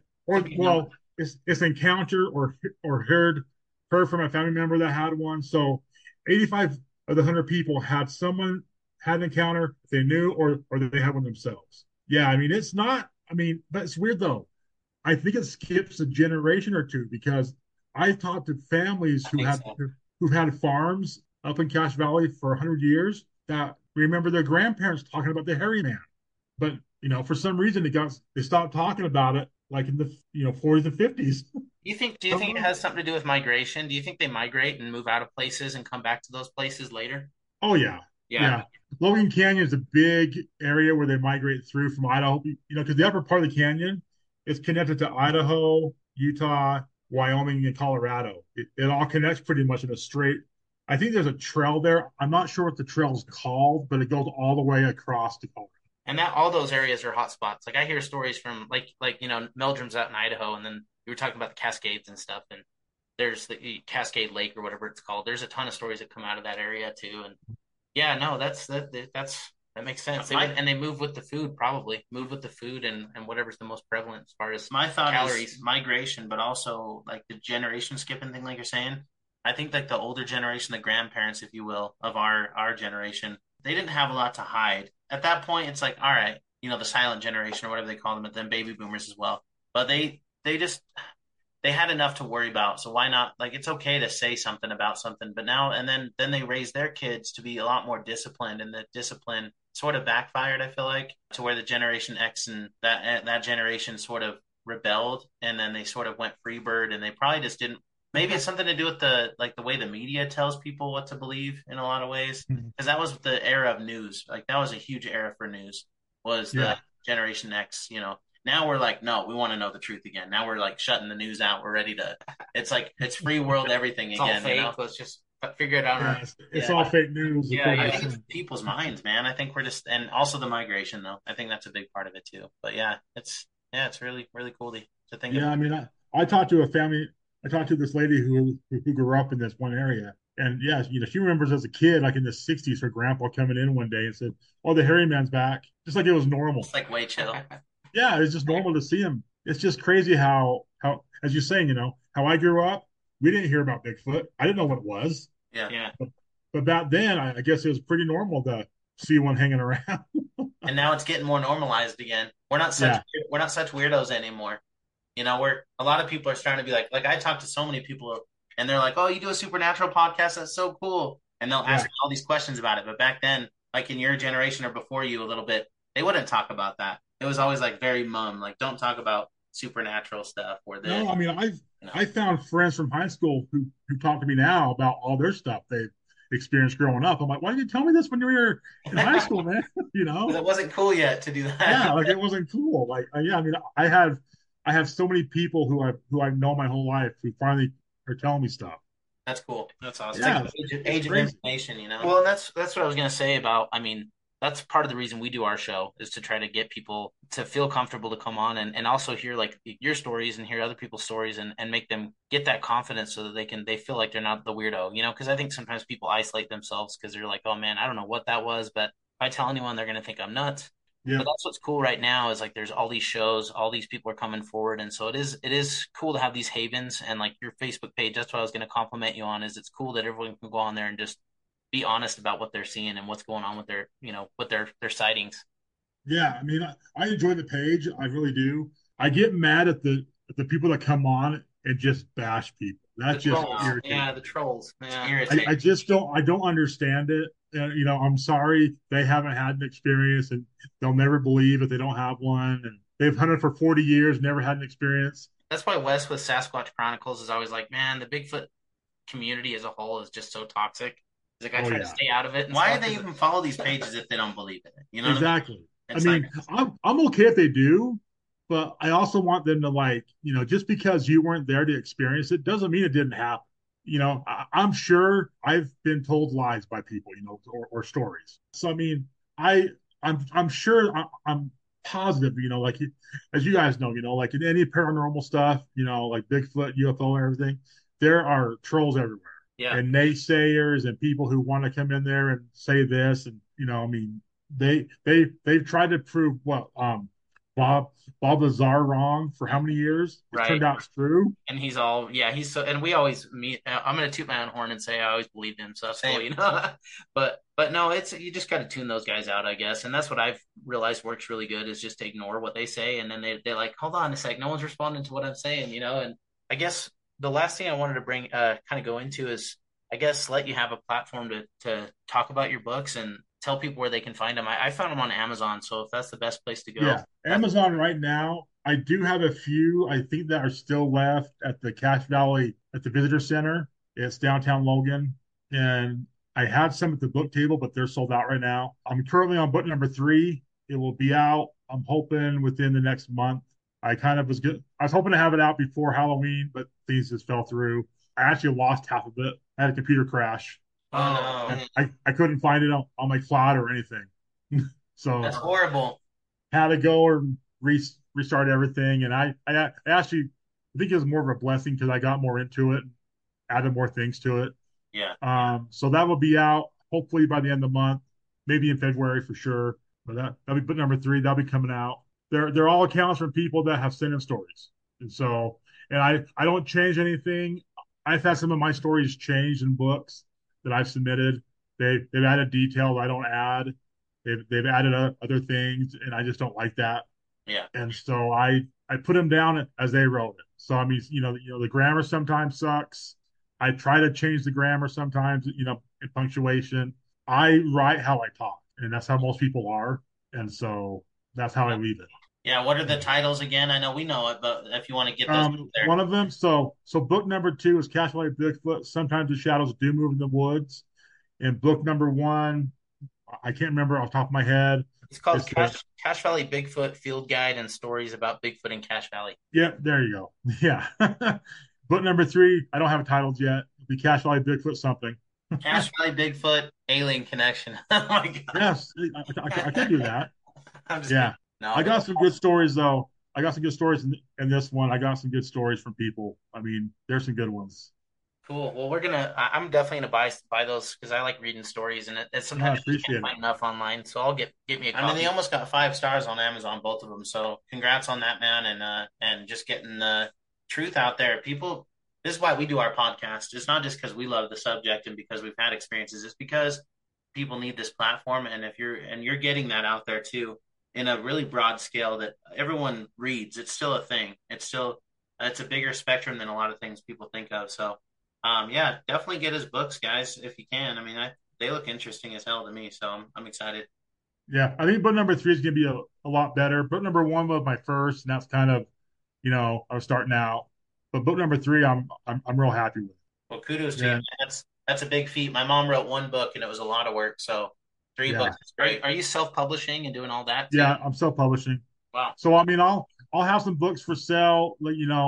It's encounter or heard from a family member that had one. So 85 of the 100 people had had an encounter they knew, or they had one themselves. Yeah, I mean, it's not. I mean, but it's weird though. I think it skips a generation or two because I talked to families who've had farms up in Cache Valley for 100 years that remember their grandparents talking about the hairy man. But for some reason they stopped talking about it like in the 40s and 50s. Do you think it has something to do with migration? Do you think they migrate and move out of places and come back to those places later? Oh yeah. Yeah. Logan Canyon is a big area where they migrate through from Idaho, because the upper part of the canyon is connected to Idaho, Utah, Wyoming, and Colorado. It all connects pretty much in a straight. I think there's a trail there. I'm not sure what the trail is called, but it goes all the way across to Colorado. And all those areas are hot spots. Like I hear stories from Meldrum's out in Idaho, and then we were talking about the Cascades and stuff, and there's the Cascade Lake or whatever it's called. There's a ton of stories that come out of that area too. And yeah, no, that makes sense. They move with the food, probably move with the food and whatever's the most prevalent as far as my thought calories. Is migration, but also like the generation skipping thing, like you're saying. I think like the older generation, the grandparents, if you will, of our generation, they didn't have a lot to hide. At that point, it's like, all right, the silent generation or whatever they call them, but then baby boomers as well. But they had enough to worry about. So why not? Like, it's okay to say something about something, but now, and then they raise their kids to be a lot more disciplined, and the discipline sort of backfired, I feel like, to where the Generation X and that generation sort of rebelled, and then they sort of went freebird, and they probably just didn't. Maybe it's something to do with the way the media tells people what to believe in a lot of ways, because that was the era of news. Like that was a huge era for news. Was the Generation X? Now we're like, no, we want to know the truth again. Now we're like shutting the news out. We're ready to. It's like it's free world everything it's again. All fake. Let's just figure it out. It's all fake news. I think it's people's minds, man. I think we're just, and also the migration though. I think that's a big part of it too. But it's really really cool to think. Yeah, I mean, I talked to a family. I talked to this lady who grew up in this one area, and she remembers as a kid, like in the '60s, her grandpa coming in one day and said, "Oh, the hairy man's back," just like it was normal. It's like way chill. Yeah, it's just normal to see him. It's just crazy how as you're saying, how I grew up, we didn't hear about Bigfoot. I didn't know what it was. Yeah. But back then, I guess it was pretty normal to see one hanging around. And now it's getting more normalized again. We're not such weirdos anymore. Where a lot of people are starting to be like I talk to so many people and they're like, "Oh, you do a supernatural podcast? That's so cool." And they'll ask me all these questions about it. But back then, like in your generation or before you a little bit, they wouldn't talk about that. It was always like very mum, like don't talk about supernatural stuff or this. No, I mean I found friends from high school who talk to me now about all their stuff they've experienced growing up. I'm like, why didn't you tell me this when you were in high school, man? It wasn't cool yet to do that. Yeah, like it wasn't cool. Like I mean, I have so many people who I've known my whole life who finally are telling me stuff. That's cool. That's awesome. Yeah, it's like age of information, Well, and that's what I was gonna say about. I mean, that's part of the reason we do our show is to try to get people to feel comfortable to come on and also hear like your stories and hear other people's stories and make them get that confidence so that they feel like they're not the weirdo, because I think sometimes people isolate themselves because they're like, oh man, I don't know what that was, but if I tell anyone, they're gonna think I'm nuts. Yeah. But that's what's cool right now is like there's all these shows, all these people are coming forward, and so it is cool to have these havens and like your Facebook page. That's what I was going to compliment you on. Is it's cool that everyone can go on there and just be honest about what they're seeing and what's going on with their with their sightings. Yeah, I mean, I enjoy the page. I really do. I get mad at the people that come on and just bash people. That's just irritating. Yeah, the trolls. Yeah. I just don't understand it. I'm sorry they haven't had an experience and they'll never believe if they don't have one. And they've hunted for 40 years, never had an experience. That's why Wes with Sasquatch Chronicles is always like, man, the Bigfoot community as a whole is just so toxic. He's like, I try to stay out of it. Why do they even follow these pages if they don't believe in it? Exactly. I mean, I'm okay if they do, but I also want them to just because you weren't there to experience it doesn't mean it didn't happen. I'm sure I've been told lies by people, or stories. So, I mean, I'm sure I'm positive, like as you guys know, like in any paranormal stuff, like Bigfoot, UFO, and everything, there are trolls everywhere. Yeah. And naysayers and people who want to come in there and say this. And, I mean, they've tried to prove Bob Lazar wrong for how many years? It Right. turned out it's true. And he's all, yeah, he's so, and we always meet. I'm going to toot my own horn and say I always believed him. So that's cool, you know. but no, it's, you just got to tune those guys out, I guess. And that's what I've realized works really good, is just to ignore what they say. And then they're like, hold on a sec, no one's responding to what I'm saying, you know. And I guess the last thing I wanted to bring, kind of go into is, I guess, let you have a platform to talk about your books and tell people where they can find them. I found them on Amazon. So if that's the best place to go. Yeah, Amazon right now. I do have a few, I think, that are still left at the Cache Valley at the Visitor Center. It's downtown Logan. And I had some at the book table, but they're sold out right now. I'm currently on book number 3. It will be out, I'm hoping, within the next month. I kind of was good. I was hoping to have it out before Halloween, but things just fell through. I actually lost half of it. I had a computer crash. Oh, no. I couldn't find it on my cloud or anything. So That's horrible. Had to go and restart everything. And I actually I think it was more of a blessing because I got more into it, added more things to it. Yeah. So that will be out hopefully by the end of the month, maybe in February for sure. But that'll be book number 3. That'll be coming out. They're all accounts from people that have sent in stories. And so, and I don't change anything. I've had some of my stories changed in books that I've submitted. They've added details I don't add. They've added other things, and I just don't like that. Yeah. And so I put them down as they wrote it. So I mean, the grammar sometimes sucks. I try to change the grammar sometimes, in punctuation. I write how I talk, and that's how most people are. And so that's how I leave it. Yeah. What are the titles again? I know we know it, but if you want to get those out there. One of them. So book number 2 is Cache Valley Bigfoot. Sometimes the shadows do move in the woods. And book number 1, I can't remember off the top of my head. It's called Cache Valley Bigfoot Field Guide and Stories About Bigfoot in Cache Valley. Yeah, there you go. Yeah. Book number 3, I don't have it titled yet. It'll be Cache Valley Bigfoot something. Cache Valley Bigfoot Alien Connection. Oh my God. Yes, I can do that. I'm just Yeah. No, I got some good stories though. I got some good stories in this one. I got some good stories from people. I mean, there's some good ones. Cool. Well, I'm definitely gonna buy those because I like reading stories, and it sometimes you can't find enough online. So I'll get me a copy. I mean, they almost got 5 stars on Amazon, both of them. So congrats on that, man, and just getting the truth out there. People, this is why we do our podcast. It's not just because we love the subject and because we've had experiences. It's because people need this platform, and you're getting that out there too in a really broad scale that everyone reads. It's still a thing. It's a bigger spectrum than a lot of things people think of. So. Yeah, definitely get his books, guys, if you can. I mean, they look interesting as hell to me, so I'm excited. Yeah, I think book number 3 is going to be a lot better. Book number 1 was my first, and that's kind of, I was starting out. But book number 3, I'm real happy with. Well, kudos to you. That's a big feat. My mom wrote 1 book, and it was a lot of work. So 3 books is great. Are you self-publishing and doing all that too? Yeah, I'm self-publishing. Wow. So I mean, I'll have some books for sale.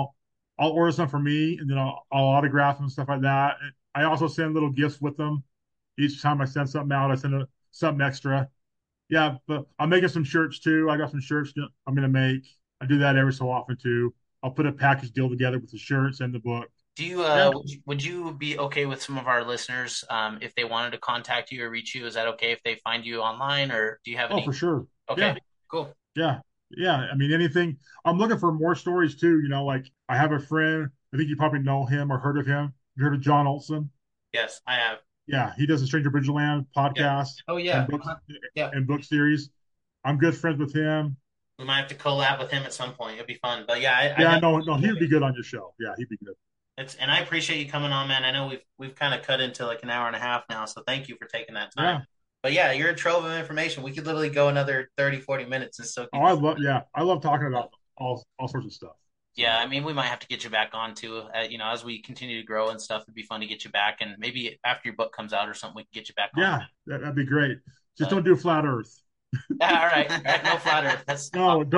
I'll order some for me, and then I'll autograph them and stuff like that. And I also send little gifts with them. Each time I send something out, I send something extra. Yeah, but I'm making some shirts too. I got some shirts I'm going to make. I do that every so often too. I'll put a package deal together with the shirts and the book. Do you would you be okay with some of our listeners if they wanted to contact you or reach you? Is that okay if they find you online, or do you have any? Oh, for sure. Okay, yeah. Cool. Yeah. Yeah, I mean, anything. I'm looking for more stories too. Like I have a friend. I think you probably know him or heard of him. You heard of John Olson? Yes, I have. Yeah, he does the Stranger Bridgeland podcast. Yeah. Oh yeah, and book series. I'm good friends with him. We might have to collab with him at some point. It'd be fun. But yeah, no, he'd be good on your show. Yeah, he'd be good. And I appreciate you coming on, man. I know we've kind of cut into like an hour and a half now, so thank you for taking that time. Yeah. But yeah, you're a trove of information. We could literally go another 30, 40 minutes and still. I love talking about all sorts of stuff. Yeah, I mean, we might have to get you back on too. As we continue to grow and stuff, it'd be fun to get you back, and maybe after your book comes out or something, we can get you back on. Yeah, that'd be great. Just don't do flat Earth. Yeah, all right, no flat Earth. That's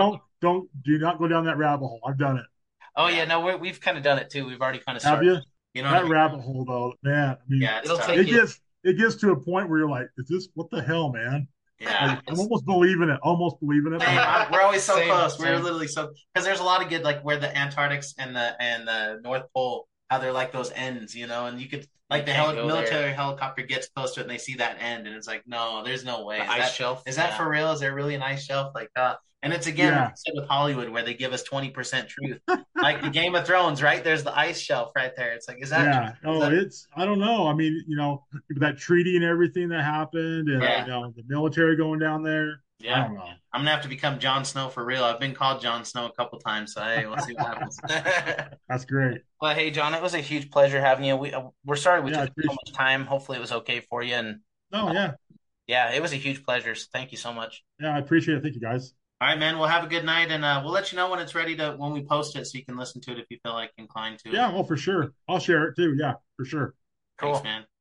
do not go down that rabbit hole. I've done it. Oh yeah, no, we've kind of done it too. We've already kind of started. Have you? That rabbit hole though, man. I mean, yeah, it gets to a point where you're like, "Is this what the hell, man?" Yeah, I'm almost believing it. We're always so close. We're literally so because there's a lot of good like where the Antarctic and the North Pole how they're like those ends, you know, and you could like the military helicopter gets close to it and they see that end and it's like, no, there's no way. Ice shelf. Is that for real? Is there really an ice shelf? Like, and it's again like I said with Hollywood where they give us 20% truth. Like the Game of Thrones, right? There's the ice shelf right there. It's like, is that I don't know. I mean, you know, that treaty and everything that happened and you know, the military going down there. Yeah. I don't know. I'm gonna have to become Jon Snow for real. I've been called Jon Snow a couple times, so hey, we'll see what happens. That's great. Well, hey, John, it was a huge pleasure having you. We're sorry we took so much time. Hopefully it was okay for you. And yeah, it was a huge pleasure. So thank you so much. Yeah, I appreciate it. Thank you, guys. All right, man. Well, have a good night, and we'll let you know when it's ready when we post it, so you can listen to it if you feel like inclined to. Yeah, well, for sure. I'll share it too. Yeah, for sure. Cool. Thanks, man.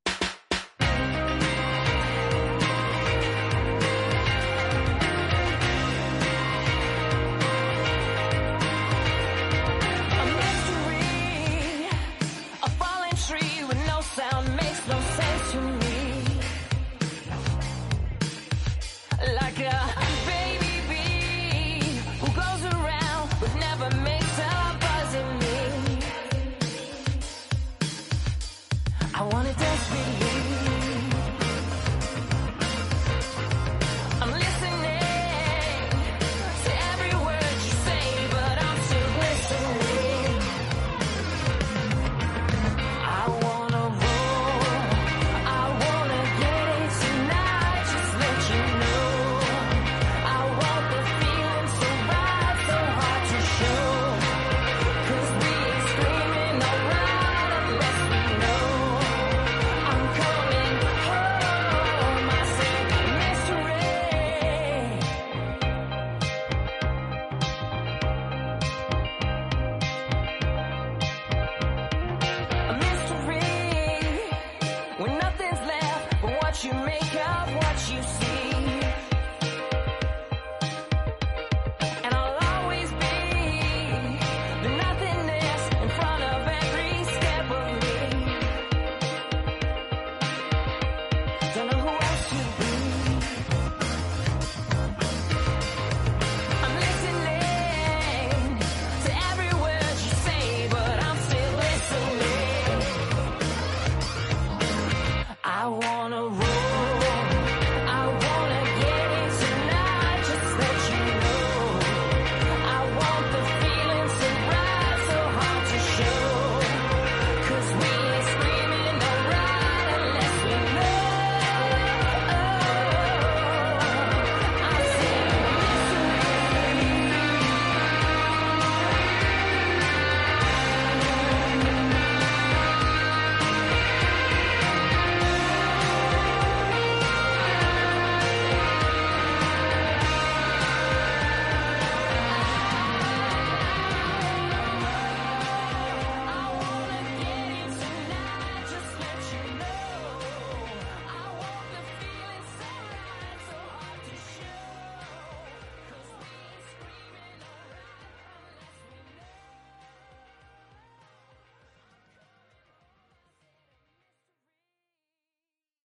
I wanna dance with you.